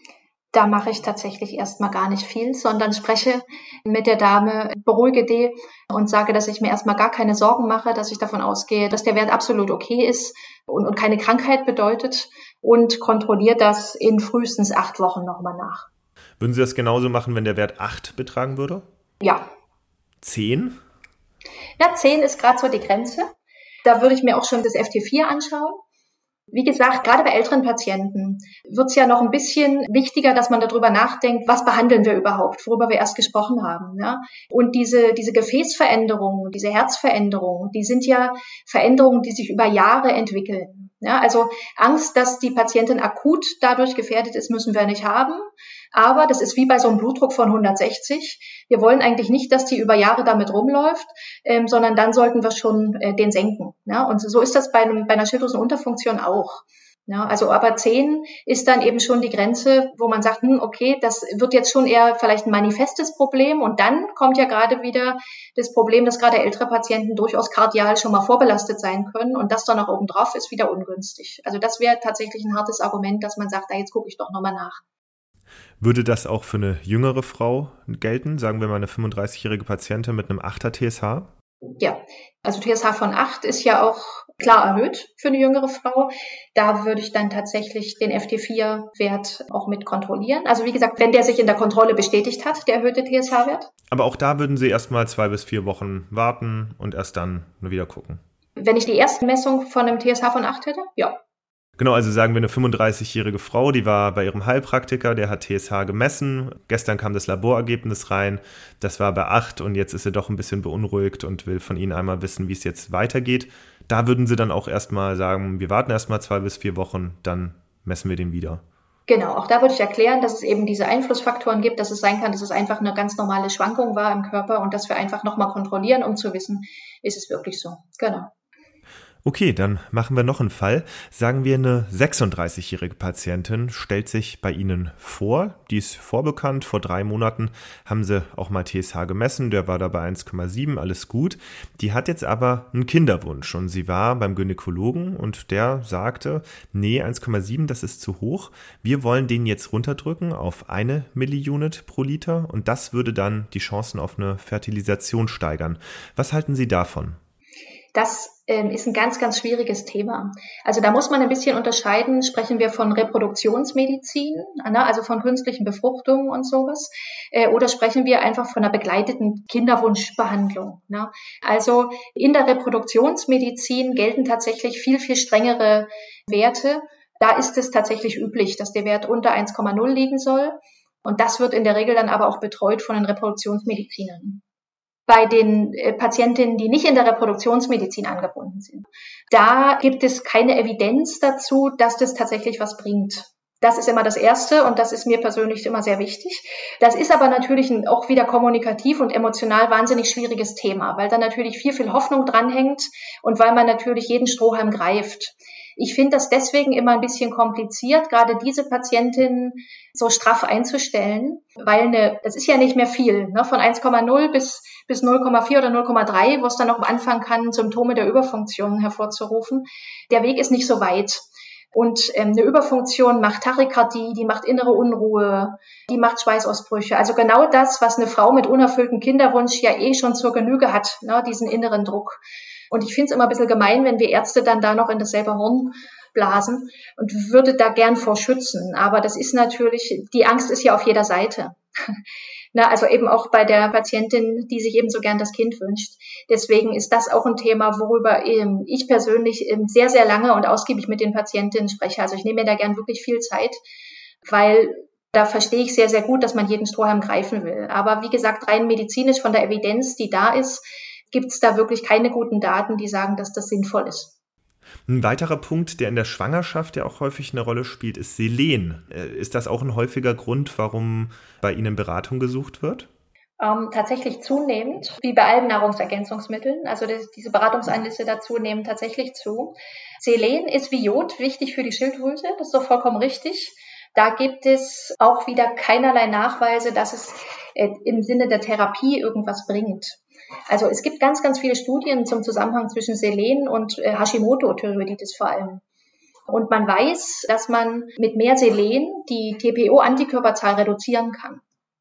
[SPEAKER 1] Da mache ich tatsächlich erstmal gar nicht viel, sondern spreche mit der Dame, beruhige die und sage, dass ich mir erstmal gar keine Sorgen mache, dass ich davon ausgehe, dass der Wert absolut okay ist und, und keine Krankheit bedeutet und kontrolliere das in frühestens acht Wochen nochmal nach.
[SPEAKER 2] Würden Sie das genauso machen, wenn der Wert acht betragen würde?
[SPEAKER 1] Ja.
[SPEAKER 2] zehn?
[SPEAKER 1] Ja, zehn ist gerade so die Grenze. Da würde ich mir auch schon das F T vier anschauen. Wie gesagt, gerade bei älteren Patienten wird es ja noch ein bisschen wichtiger, dass man darüber nachdenkt, was behandeln wir überhaupt, worüber wir erst gesprochen haben. Ja? Und diese, diese Gefäßveränderungen, diese Herzveränderungen, die sind ja Veränderungen, die sich über Jahre entwickeln. Ja? Also Angst, dass die Patientin akut dadurch gefährdet ist, müssen wir nicht haben. Aber das ist wie bei so einem Blutdruck von hundertsechzig. Wir wollen eigentlich nicht, dass die über Jahre damit rumläuft, ähm, sondern dann sollten wir schon äh, den senken. Ja? Und so ist das bei, einem, bei einer Schilddrüsenunterfunktion auch. Ja, also aber zehn ist dann eben schon die Grenze, wo man sagt, hm, okay, das wird jetzt schon eher vielleicht ein manifestes Problem. Und dann kommt ja gerade wieder das Problem, dass gerade ältere Patienten durchaus kardial schon mal vorbelastet sein können. Und das dann noch obendrauf ist wieder ungünstig. Also das wäre tatsächlich ein hartes Argument, dass man sagt, da jetzt gucke ich doch nochmal nach.
[SPEAKER 2] Würde das auch für eine jüngere Frau gelten? Sagen wir mal eine fünfunddreißigjährige Patientin mit einem achter T S H?
[SPEAKER 1] Ja, also T S H von acht ist ja auch klar erhöht für eine jüngere Frau. Da würde ich dann tatsächlich den F T vier Wert auch mit kontrollieren. Also wie gesagt, wenn der sich in der Kontrolle bestätigt hat, der erhöhte T S H-Wert.
[SPEAKER 2] Aber auch da würden Sie erstmal zwei bis vier Wochen warten und erst dann wieder gucken.
[SPEAKER 1] Wenn ich die erste Messung von einem T S H von acht hätte, ja.
[SPEAKER 2] Genau, also sagen wir eine fünfunddreißigjährige Frau, die war bei ihrem Heilpraktiker, der hat T S H gemessen. Gestern kam das Laborergebnis rein, das war bei acht und jetzt ist sie doch ein bisschen beunruhigt und will von Ihnen einmal wissen, wie es jetzt weitergeht. Da würden Sie dann auch erstmal sagen, wir warten erstmal zwei bis vier Wochen, dann messen wir den wieder.
[SPEAKER 1] Genau, auch da würde ich erklären, dass es eben diese Einflussfaktoren gibt, dass es sein kann, dass es einfach eine ganz normale Schwankung war im Körper und dass wir einfach nochmal kontrollieren, um zu wissen, ist es wirklich so. Genau.
[SPEAKER 2] Okay, dann machen wir noch einen Fall. Sagen wir, eine sechsunddreißigjährige Patientin stellt sich bei Ihnen vor. Die ist vorbekannt. Vor drei Monaten haben Sie auch mal T S H gemessen. Der war da bei eins Komma sieben, alles gut. Die hat jetzt aber einen Kinderwunsch und sie war beim Gynäkologen und der sagte, nee, eins Komma sieben, das ist zu hoch. Wir wollen den jetzt runterdrücken auf eine Milliunit pro Liter und das würde dann die Chancen auf eine Fertilisation steigern. Was halten Sie davon?
[SPEAKER 1] Das ähm, ist ein ganz, ganz schwieriges Thema. Also da muss man ein bisschen unterscheiden, sprechen wir von Reproduktionsmedizin, ne, also von künstlichen Befruchtungen und sowas, äh, oder sprechen wir einfach von einer begleiteten Kinderwunschbehandlung. Ne? Also in der Reproduktionsmedizin gelten tatsächlich viel, viel strengere Werte. Da ist es tatsächlich üblich, dass der Wert unter eins Komma null liegen soll. Und das wird in der Regel dann aber auch betreut von den Reproduktionsmedizinern. Bei den äh, Patientinnen, die nicht in der Reproduktionsmedizin angebunden sind, da gibt es keine Evidenz dazu, dass das tatsächlich was bringt. Das ist immer das Erste und das ist mir persönlich immer sehr wichtig. Das ist aber natürlich ein, auch wieder kommunikativ und emotional wahnsinnig schwieriges Thema, weil da natürlich viel, viel Hoffnung dranhängt und weil man natürlich jeden Strohhalm greift. Ich finde das deswegen immer ein bisschen kompliziert, gerade diese Patientinnen so straff einzustellen, weil eine, das ist ja nicht mehr viel, ne, von eins Komma null bis, bis null Komma vier oder null Komma drei, wo es dann noch anfangen kann, Symptome der Überfunktion hervorzurufen. Der Weg ist nicht so weit. Und ähm, eine Überfunktion macht Tachykardie, die macht innere Unruhe, die macht Schweißausbrüche. Also genau das, was eine Frau mit unerfülltem Kinderwunsch ja eh schon zur Genüge hat, ne, diesen inneren Druck. Und ich finde es immer ein bisschen gemein, wenn wir Ärzte dann da noch in dasselbe Horn blasen und würde da gern vor schützen. Aber das ist natürlich, die Angst ist ja auf jeder Seite. Na, also eben auch bei der Patientin, die sich eben so gern das Kind wünscht. Deswegen ist das auch ein Thema, worüber ähm, ich persönlich ähm, sehr, sehr lange und ausgiebig mit den Patientinnen spreche. Also ich nehme mir da gern wirklich viel Zeit, weil da verstehe ich sehr, sehr gut, dass man jeden Strohhalm greifen will. Aber wie gesagt, rein medizinisch von der Evidenz, die da ist, gibt es da wirklich keine guten Daten, die sagen, dass das sinnvoll ist.
[SPEAKER 2] Ein weiterer Punkt, der in der Schwangerschaft ja auch häufig eine Rolle spielt, ist Selen. Ist das auch ein häufiger Grund, warum bei Ihnen Beratung gesucht wird?
[SPEAKER 1] Ähm, tatsächlich zunehmend, wie bei allen Nahrungsergänzungsmitteln. Also das, diese Beratungsanlässe dazu nehmen tatsächlich zu. Selen ist wie Jod wichtig für die Schilddrüse, das ist doch vollkommen richtig. Da gibt es auch wieder keinerlei Nachweise, dass es äh, im Sinne der Therapie irgendwas bringt. Also es gibt ganz, ganz viele Studien zum Zusammenhang zwischen Selen und äh, Hashimoto-Thyreoiditis vor allem. Und man weiß, dass man mit mehr Selen die T P O-Antikörperzahl reduzieren kann.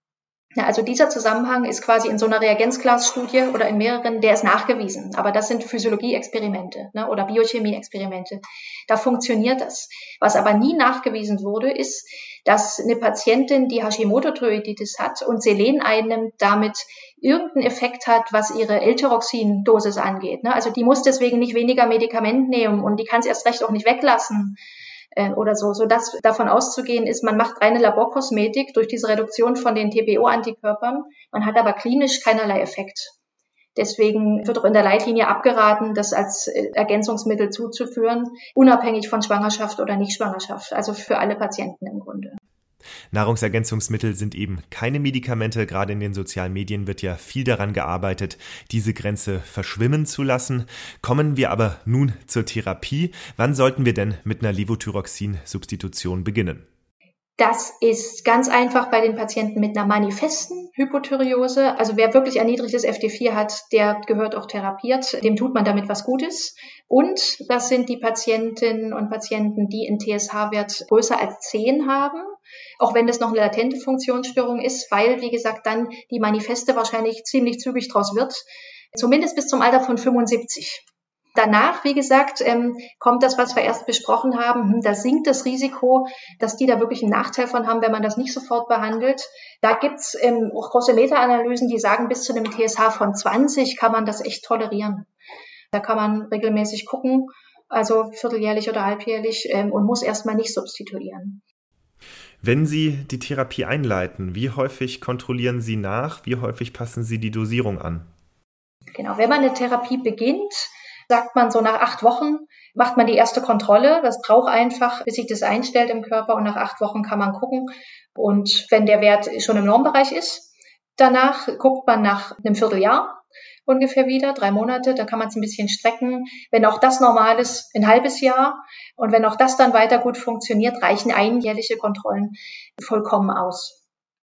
[SPEAKER 1] Ja, also dieser Zusammenhang ist quasi in so einer Reagenzglasstudie oder in mehreren, der ist nachgewiesen. Aber das sind Physiologie-Experimente, ne, oder Biochemie-Experimente. Da funktioniert das. Was aber nie nachgewiesen wurde, ist, dass eine Patientin, die Hashimoto-Thyreoiditis hat und Selen einnimmt, damit irgendeinen Effekt hat, was ihre L-Tyroxin-Dosis angeht. Ne. Also die muss deswegen nicht weniger Medikament nehmen und die kann es erst recht auch nicht weglassen oder so, so dass davon auszugehen ist, man macht reine Laborkosmetik durch diese Reduktion von den T P O-Antikörpern, man hat aber klinisch keinerlei Effekt. Deswegen wird auch in der Leitlinie abgeraten, das als Ergänzungsmittel zuzuführen, unabhängig von Schwangerschaft oder Nichtschwangerschaft, also für alle Patienten im Grunde.
[SPEAKER 2] Nahrungsergänzungsmittel sind eben keine Medikamente. Gerade in den sozialen Medien wird ja viel daran gearbeitet, diese Grenze verschwimmen zu lassen. Kommen wir aber nun zur Therapie. Wann sollten wir denn mit einer Levothyroxin-Substitution beginnen?
[SPEAKER 1] Das ist ganz einfach bei den Patienten mit einer manifesten Hypothyreose. Also wer wirklich erniedrigtes F D vier hat, der gehört auch therapiert. Dem tut man damit was Gutes. Und das sind die Patientinnen und Patienten, die einen T S H-Wert größer als zehn haben. Auch wenn das noch eine latente Funktionsstörung ist, weil, wie gesagt, dann die manifeste wahrscheinlich ziemlich zügig draus wird. Zumindest bis zum Alter von fünfundsiebzig. Danach, wie gesagt, ähm, kommt das, was wir erst besprochen haben. Hm, da sinkt das Risiko, dass die da wirklich einen Nachteil von haben, wenn man das nicht sofort behandelt. Da gibt's ähm, auch große Meta-Analysen, die sagen, bis zu einem T S H von zwanzig kann man das echt tolerieren. Da kann man regelmäßig gucken, also vierteljährlich oder halbjährlich, ähm, und muss erstmal nicht substituieren.
[SPEAKER 2] Wenn Sie die Therapie einleiten, wie häufig kontrollieren Sie nach? Wie häufig passen Sie die Dosierung an?
[SPEAKER 1] Genau, wenn man eine Therapie beginnt, sagt man so nach acht Wochen, macht man die erste Kontrolle. Das braucht einfach, bis sich das einstellt im Körper, und nach acht Wochen kann man gucken. Und wenn der Wert schon im Normbereich ist, danach guckt man nach einem Vierteljahr ungefähr wieder, drei Monate, da kann man es ein bisschen strecken. Wenn auch das normal ist, ein halbes Jahr. Und wenn auch das dann weiter gut funktioniert, reichen einjährliche Kontrollen vollkommen aus.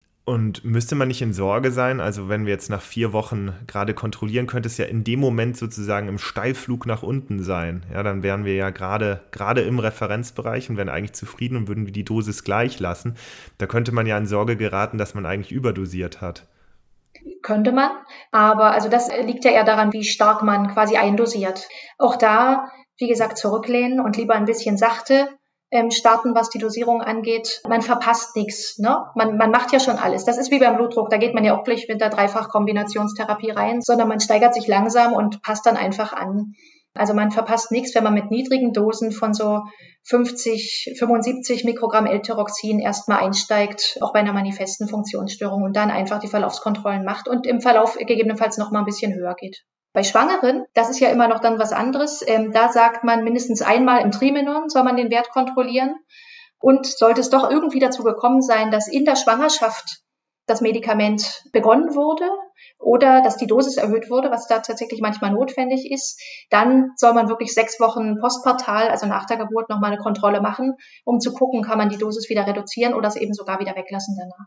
[SPEAKER 2] Und müsste man nicht in Sorge sein? Also wenn wir jetzt nach vier Wochen gerade kontrollieren, könnte es ja in dem Moment sozusagen im Steilflug nach unten sein. Ja, dann wären wir ja gerade gerade im Referenzbereich und wären eigentlich zufrieden und würden wir die Dosis gleich lassen. Da könnte man ja in Sorge geraten, dass man eigentlich überdosiert hat.
[SPEAKER 1] Könnte man, aber also das liegt ja eher daran, wie stark man quasi eindosiert. Auch da, wie gesagt, zurücklehnen und lieber ein bisschen sachte ähm, starten, was die Dosierung angeht. Man verpasst nichts, ne? Man, man macht ja schon alles. Das ist wie beim Blutdruck, da geht man ja auch gleich mit der Dreifach-Kombinationstherapie rein, sondern man steigert sich langsam und passt dann einfach an. Also man verpasst nichts, wenn man mit niedrigen Dosen von so fünfzig, fünfundsiebzig Mikrogramm L-Tyroxin erstmal einsteigt, auch bei einer manifesten Funktionsstörung, und dann einfach die Verlaufskontrollen macht und im Verlauf gegebenenfalls noch mal ein bisschen höher geht. Bei Schwangeren, das ist ja immer noch dann was anderes, ähm, da sagt man, mindestens einmal im Trimenon soll man den Wert kontrollieren. Und sollte es doch irgendwie dazu gekommen sein, dass in der Schwangerschaft das Medikament begonnen wurde oder dass die Dosis erhöht wurde, was da tatsächlich manchmal notwendig ist, dann soll man wirklich sechs Wochen postpartal, also nach der Geburt, nochmal eine Kontrolle machen, um zu gucken, kann man die Dosis wieder reduzieren oder es eben sogar wieder weglassen danach.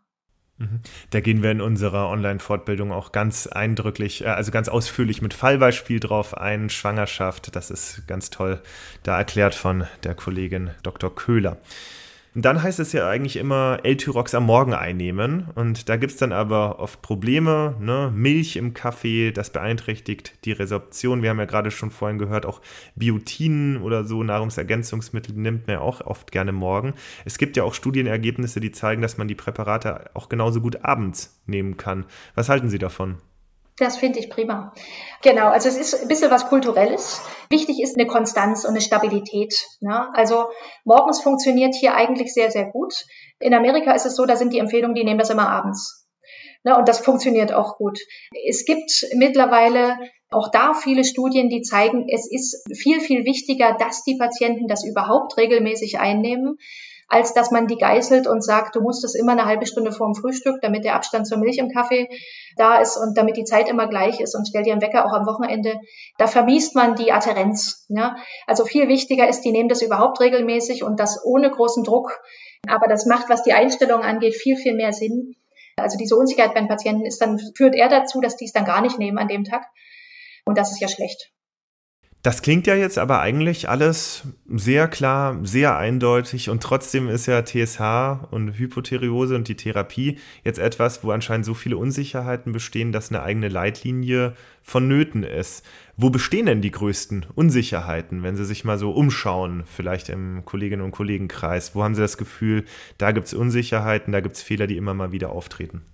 [SPEAKER 2] Da gehen wir in unserer Online-Fortbildung auch ganz eindrücklich, also ganz ausführlich mit Fallbeispiel drauf ein. Schwangerschaft, das ist ganz toll, da erklärt von der Kollegin Doktor Köhler. Und dann heißt es ja eigentlich immer L-Tyrox am Morgen einnehmen, und da gibt es dann aber oft Probleme, ne? Milch im Kaffee, das beeinträchtigt die Resorption. Wir haben ja gerade schon vorhin gehört, auch Biotin oder so Nahrungsergänzungsmittel nimmt man ja auch oft gerne morgen. Es gibt ja auch Studienergebnisse, die zeigen, dass man die Präparate auch genauso gut abends nehmen kann. Was halten Sie davon?
[SPEAKER 1] Das finde ich prima. Genau, also es ist ein bisschen was Kulturelles. Wichtig ist eine Konstanz und eine Stabilität. Ne? Also morgens funktioniert hier eigentlich sehr, sehr gut. In Amerika ist es so, da sind die Empfehlungen, die nehmen das immer abends. Ne? Und das funktioniert auch gut. Es gibt mittlerweile auch da viele Studien, die zeigen, es ist viel, viel wichtiger, dass die Patienten das überhaupt regelmäßig einnehmen, als dass man die geißelt und sagt, du musst es immer eine halbe Stunde vor dem Frühstück, damit der Abstand zur Milch im Kaffee da ist und damit die Zeit immer gleich ist, und stell dir einen Wecker auch am Wochenende. Da vermiest man die Adhärenz. Ne? Also viel wichtiger ist, die nehmen das überhaupt regelmäßig und das ohne großen Druck. Aber das macht, was die Einstellung angeht, viel, viel mehr Sinn. Also diese Unsicherheit beim Patienten ist dann, führt eher dazu, dass die es dann gar nicht nehmen an dem Tag. Und das ist ja schlecht.
[SPEAKER 2] Das klingt ja jetzt aber eigentlich alles sehr klar, sehr eindeutig, und trotzdem ist ja T S H und Hypothyreose und die Therapie jetzt etwas, wo anscheinend so viele Unsicherheiten bestehen, dass eine eigene Leitlinie vonnöten ist. Wo bestehen denn die größten Unsicherheiten, wenn Sie sich mal so umschauen, vielleicht im Kolleginnen- und Kollegenkreis? Wo haben Sie das Gefühl, da gibt es Unsicherheiten, da gibt es Fehler, die immer mal wieder auftreten?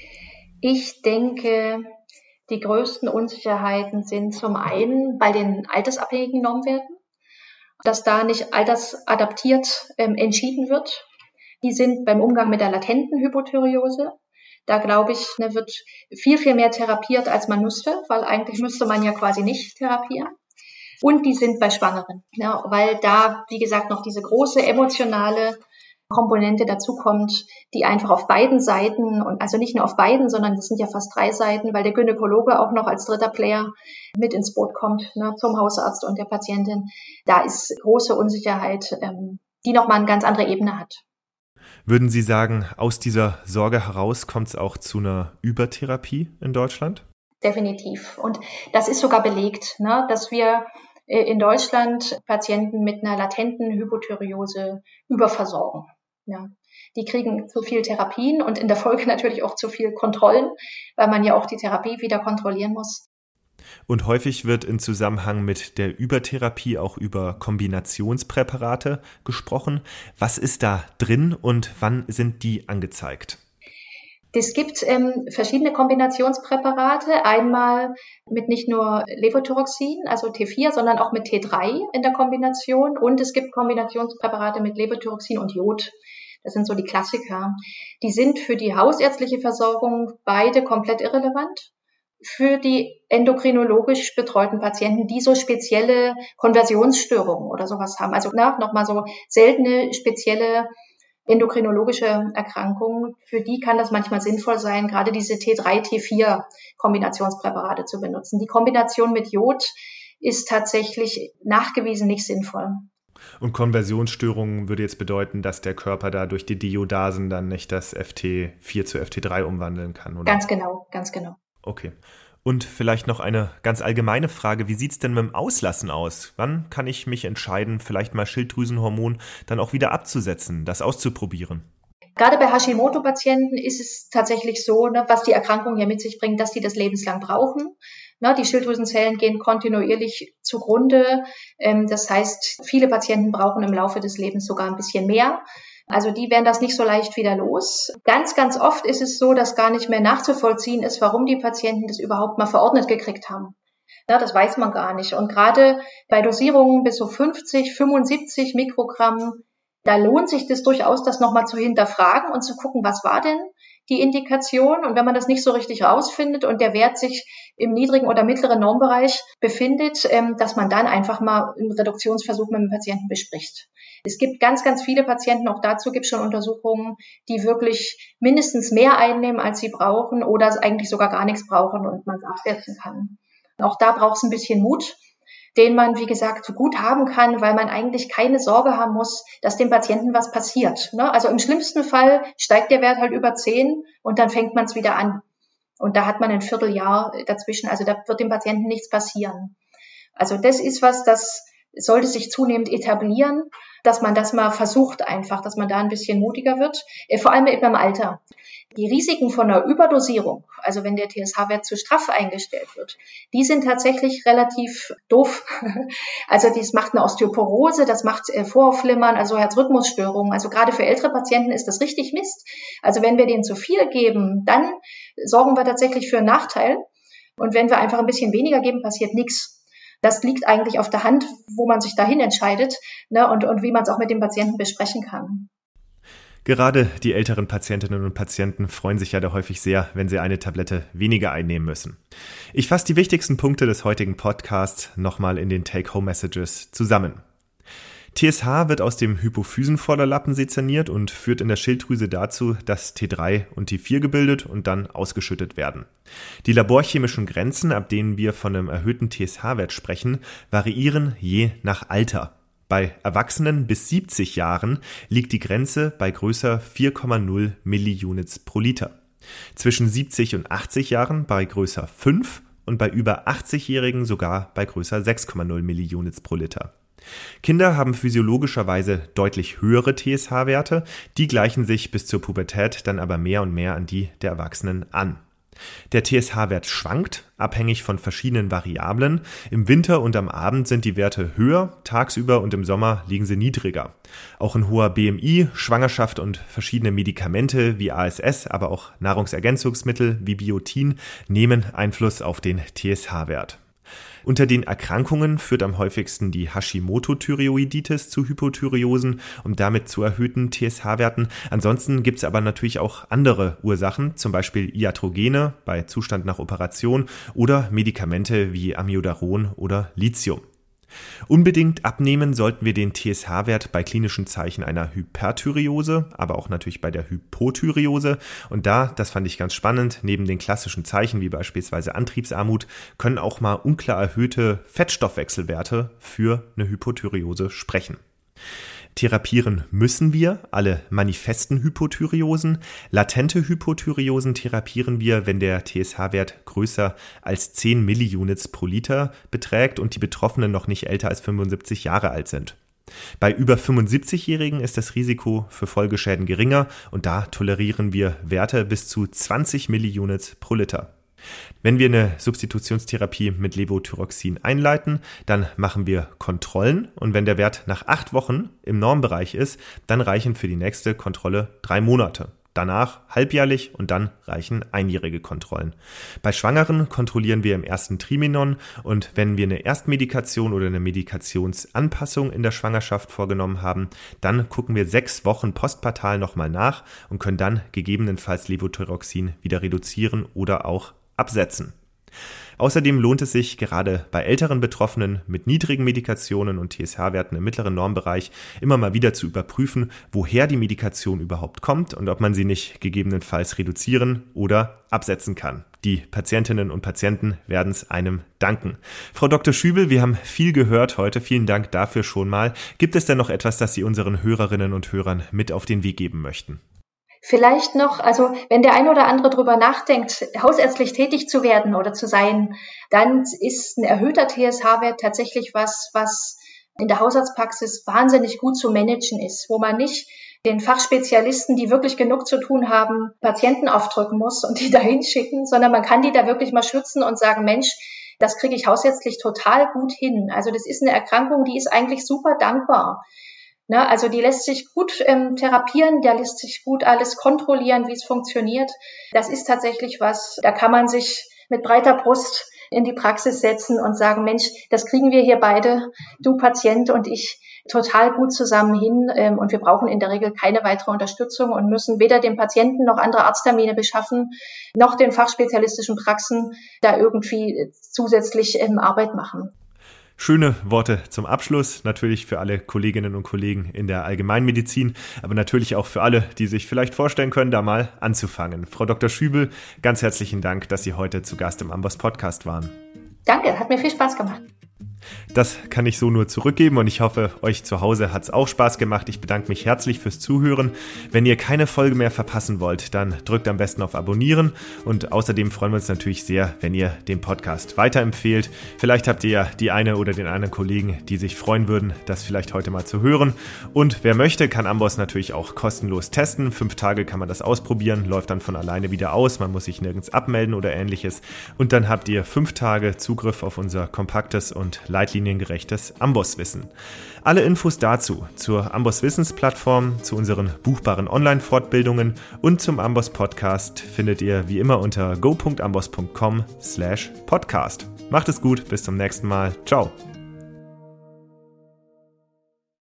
[SPEAKER 1] Ich denke, die größten Unsicherheiten sind zum einen bei den altersabhängigen Normwerten, dass da nicht altersadaptiert ähm, entschieden wird. Die sind beim Umgang mit der latenten Hypothyreose. Da glaube ich, ne, wird viel, viel mehr therapiert, als man müsste, weil eigentlich müsste man ja quasi nicht therapieren. Und die sind bei Schwangeren, ne, weil da, wie gesagt, noch diese große emotionale Komponente dazukommt, die einfach auf beiden Seiten, und also nicht nur auf beiden, sondern es sind ja fast drei Seiten, weil der Gynäkologe auch noch als dritter Player mit ins Boot kommt, ne, zum Hausarzt und der Patientin. Da ist große Unsicherheit, ähm, die nochmal eine ganz andere Ebene hat.
[SPEAKER 2] Würden Sie sagen, aus dieser Sorge heraus kommt es auch zu einer Übertherapie in Deutschland?
[SPEAKER 1] Definitiv. Und das ist sogar belegt, ne, dass wir in Deutschland Patienten mit einer latenten Hypothyreose überversorgen. Ja, die kriegen zu viel Therapien und in der Folge natürlich auch zu viel Kontrollen, weil man ja auch die Therapie wieder kontrollieren muss.
[SPEAKER 2] Und häufig wird in Zusammenhang mit der Übertherapie auch über Kombinationspräparate gesprochen. Was ist da drin und wann sind die angezeigt?
[SPEAKER 1] Es gibt ähm, verschiedene Kombinationspräparate, einmal mit nicht nur Levothyroxin, also T vier, sondern auch mit T drei in der Kombination, und es gibt Kombinationspräparate mit Levothyroxin und Jod. Das sind so die Klassiker. Die sind für die hausärztliche Versorgung beide komplett irrelevant. Für die endokrinologisch betreuten Patienten, die so spezielle Konversionsstörungen oder sowas haben, also na, nochmal so seltene, spezielle endokrinologische Erkrankungen, für die kann das manchmal sinnvoll sein, gerade diese T drei T vier Kombinationspräparate zu benutzen. Die Kombination mit Jod ist tatsächlich nachgewiesen nicht sinnvoll.
[SPEAKER 2] Und Konversionsstörungen würde jetzt bedeuten, dass der Körper da durch die Diodasen dann nicht das F T vier zu F T drei umwandeln kann, oder?
[SPEAKER 1] Ganz genau, ganz genau.
[SPEAKER 2] Okay. Und vielleicht noch eine ganz allgemeine Frage, wie sieht es denn mit dem Auslassen aus? Wann kann ich mich entscheiden, vielleicht mal Schilddrüsenhormon dann auch wieder abzusetzen, das auszuprobieren?
[SPEAKER 1] Gerade bei Hashimoto-Patienten ist es tatsächlich so, ne, was die Erkrankung ja mit sich bringt, dass die das lebenslang brauchen. Ne, die Schilddrüsenzellen gehen kontinuierlich zugrunde. Ähm, das heißt, viele Patienten brauchen im Laufe des Lebens sogar ein bisschen mehr. Also die werden das nicht so leicht wieder los. Ganz, ganz oft ist es so, dass gar nicht mehr nachzuvollziehen ist, warum die Patienten das überhaupt mal verordnet gekriegt haben. Ja, das weiß man gar nicht. Und gerade bei Dosierungen bis so fünfzig, fünfundsiebzig Mikrogramm, da lohnt sich das durchaus, das nochmal zu hinterfragen und zu gucken, was war denn die Indikation? Und wenn man das nicht so richtig rausfindet und der Wert sich im niedrigen oder mittleren Normbereich befindet, dass man dann einfach mal einen Reduktionsversuch mit dem Patienten bespricht. Es gibt ganz, ganz viele Patienten, auch dazu gibt es schon Untersuchungen, die wirklich mindestens mehr einnehmen, als sie brauchen oder eigentlich sogar gar nichts brauchen und man es absetzen kann. Auch da braucht es ein bisschen Mut, den man, wie gesagt, so gut haben kann, weil man eigentlich keine Sorge haben muss, dass dem Patienten was passiert. Ne? Also im schlimmsten Fall steigt der Wert halt über zehn und dann fängt man es wieder an. Und da hat man ein Vierteljahr dazwischen, also da wird dem Patienten nichts passieren. Also das ist was, das sollte sich zunehmend etablieren, dass man das mal versucht einfach, dass man da ein bisschen mutiger wird, vor allem beim Alter. Die Risiken von einer Überdosierung, also wenn der T S H-Wert zu straff eingestellt wird, die sind tatsächlich relativ doof. Also das macht eine Osteoporose, das macht Vorhofflimmern, also Herzrhythmusstörungen. Also gerade für ältere Patienten ist das richtig Mist. Also wenn wir denen zu viel geben, dann sorgen wir tatsächlich für einen Nachteil. Und wenn wir einfach ein bisschen weniger geben, passiert nichts. Das liegt eigentlich auf der Hand, wo man sich dahin entscheidet, ne, und, und wie man es auch mit dem Patienten besprechen kann.
[SPEAKER 2] Gerade die älteren Patientinnen und Patienten freuen sich ja da häufig sehr, wenn sie eine Tablette weniger einnehmen müssen. Ich fasse die wichtigsten Punkte des heutigen Podcasts nochmal in den Take-Home-Messages zusammen. T S H wird aus dem Hypophysenvorderlappen sezerniert und führt in der Schilddrüse dazu, dass T drei und T vier gebildet und dann ausgeschüttet werden. Die laborchemischen Grenzen, ab denen wir von einem erhöhten T S H-Wert sprechen, variieren je nach Alter. Bei Erwachsenen bis siebzig Jahren liegt die Grenze bei größer vier Komma null Milliunits pro Liter. Zwischen siebzig und achtzig Jahren bei größer fünf und bei über achtzig-Jährigen sogar bei größer sechs Komma null Milliunits pro Liter. Kinder haben physiologischerweise deutlich höhere T S H-Werte, die gleichen sich bis zur Pubertät dann aber mehr und mehr an die der Erwachsenen an. Der T S H-Wert schwankt, abhängig von verschiedenen Variablen. Im Winter und am Abend sind die Werte höher, tagsüber und im Sommer liegen sie niedriger. Auch ein hoher B M I, Schwangerschaft und verschiedene Medikamente wie A S S, aber auch Nahrungsergänzungsmittel wie Biotin nehmen Einfluss auf den T S H-Wert. Unter den Erkrankungen führt am häufigsten die Hashimoto-Thyreoiditis zu Hypothyreosen und damit zu erhöhten T S H-Werten. Ansonsten gibt es aber natürlich auch andere Ursachen, zum Beispiel Iatrogene bei Zustand nach Operation oder Medikamente wie Amiodaron oder Lithium. Unbedingt abnehmen sollten wir den T S H-Wert bei klinischen Zeichen einer Hyperthyreose, aber auch natürlich bei der Hypothyreose. Und da, das fand ich ganz spannend, neben den klassischen Zeichen wie beispielsweise Antriebsarmut können auch mal unklar erhöhte Fettstoffwechselwerte für eine Hypothyreose sprechen. Therapieren müssen wir alle manifesten Hypothyreosen. Latente Hypothyreosen therapieren wir, wenn der T S H-Wert größer als zehn Milliunits pro Liter beträgt und die Betroffenen noch nicht älter als fünfundsiebzig Jahre alt sind. Bei über fünfundsiebzigjährigen ist das Risiko für Folgeschäden geringer und da tolerieren wir Werte bis zu zwanzig Milliunits pro Liter. Wenn wir eine Substitutionstherapie mit Levothyroxin einleiten, dann machen wir Kontrollen und wenn der Wert nach acht Wochen im Normbereich ist, dann reichen für die nächste Kontrolle drei Monate. Danach halbjährlich und dann reichen einjährige Kontrollen. Bei Schwangeren kontrollieren wir im ersten Trimenon und wenn wir eine Erstmedikation oder eine Medikationsanpassung in der Schwangerschaft vorgenommen haben, dann gucken wir sechs Wochen postpartal nochmal nach und können dann gegebenenfalls Levothyroxin wieder reduzieren oder auch absetzen. Außerdem lohnt es sich gerade bei älteren Betroffenen mit niedrigen Medikationen und T S H-Werten im mittleren Normbereich immer mal wieder zu überprüfen, woher die Medikation überhaupt kommt und ob man sie nicht gegebenenfalls reduzieren oder absetzen kann. Die Patientinnen und Patienten werden es einem danken. Frau Doktor Schübel, wir haben viel gehört heute. Vielen Dank dafür schon mal. Gibt es denn noch etwas, das Sie unseren Hörerinnen und Hörern mit auf den Weg geben möchten?
[SPEAKER 1] Vielleicht noch, also wenn der ein oder andere drüber nachdenkt, hausärztlich tätig zu werden oder zu sein, dann ist ein erhöhter T S H-Wert tatsächlich was, was in der Hausarztpraxis wahnsinnig gut zu managen ist, wo man nicht den Fachspezialisten, die wirklich genug zu tun haben, Patienten aufdrücken muss und die dahin schicken, sondern man kann die da wirklich mal schützen und sagen, Mensch, das kriege ich hausärztlich total gut hin. Also das ist eine Erkrankung, die ist eigentlich super dankbar. Ne, also die lässt sich gut ähm, therapieren, da lässt sich gut alles kontrollieren, wie es funktioniert. Das ist tatsächlich was, da kann man sich mit breiter Brust in die Praxis setzen und sagen, Mensch, das kriegen wir hier beide, du Patient und ich, total gut zusammen hin. Ähm, und wir brauchen in der Regel keine weitere Unterstützung und müssen weder dem Patienten noch andere Arzttermine beschaffen, noch den fachspezialistischen Praxen da irgendwie zusätzlich ähm, Arbeit machen.
[SPEAKER 2] Schöne Worte zum Abschluss, natürlich für alle Kolleginnen und Kollegen in der Allgemeinmedizin, aber natürlich auch für alle, die sich vielleicht vorstellen können, da mal anzufangen. Frau Doktor Schübel, ganz herzlichen Dank, dass Sie heute zu Gast im Amboss Podcast waren.
[SPEAKER 1] Danke, hat mir viel Spaß gemacht.
[SPEAKER 2] Das kann ich so nur zurückgeben und ich hoffe, euch zu Hause hat es auch Spaß gemacht. Ich bedanke mich herzlich fürs Zuhören. Wenn ihr keine Folge mehr verpassen wollt, dann drückt am besten auf Abonnieren und außerdem freuen wir uns natürlich sehr, wenn ihr den Podcast weiterempfehlt. Vielleicht habt ihr ja die eine oder den anderen Kollegen, die sich freuen würden, das vielleicht heute mal zu hören. Und wer möchte, kann Amboss natürlich auch kostenlos testen. Fünf Tage kann man das ausprobieren, läuft dann von alleine wieder aus. Man muss sich nirgends abmelden oder ähnliches. Und dann habt ihr fünf Tage Zugriff auf unser kompaktes und leitliniengerechtes Amboss-Wissen. Alle Infos dazu, zur Amboss-Wissensplattform, zu unseren buchbaren Online-Fortbildungen und zum Amboss-Podcast findet ihr wie immer unter go punkt amboss punkt com slash podcast. Macht es gut, bis zum nächsten Mal. Ciao.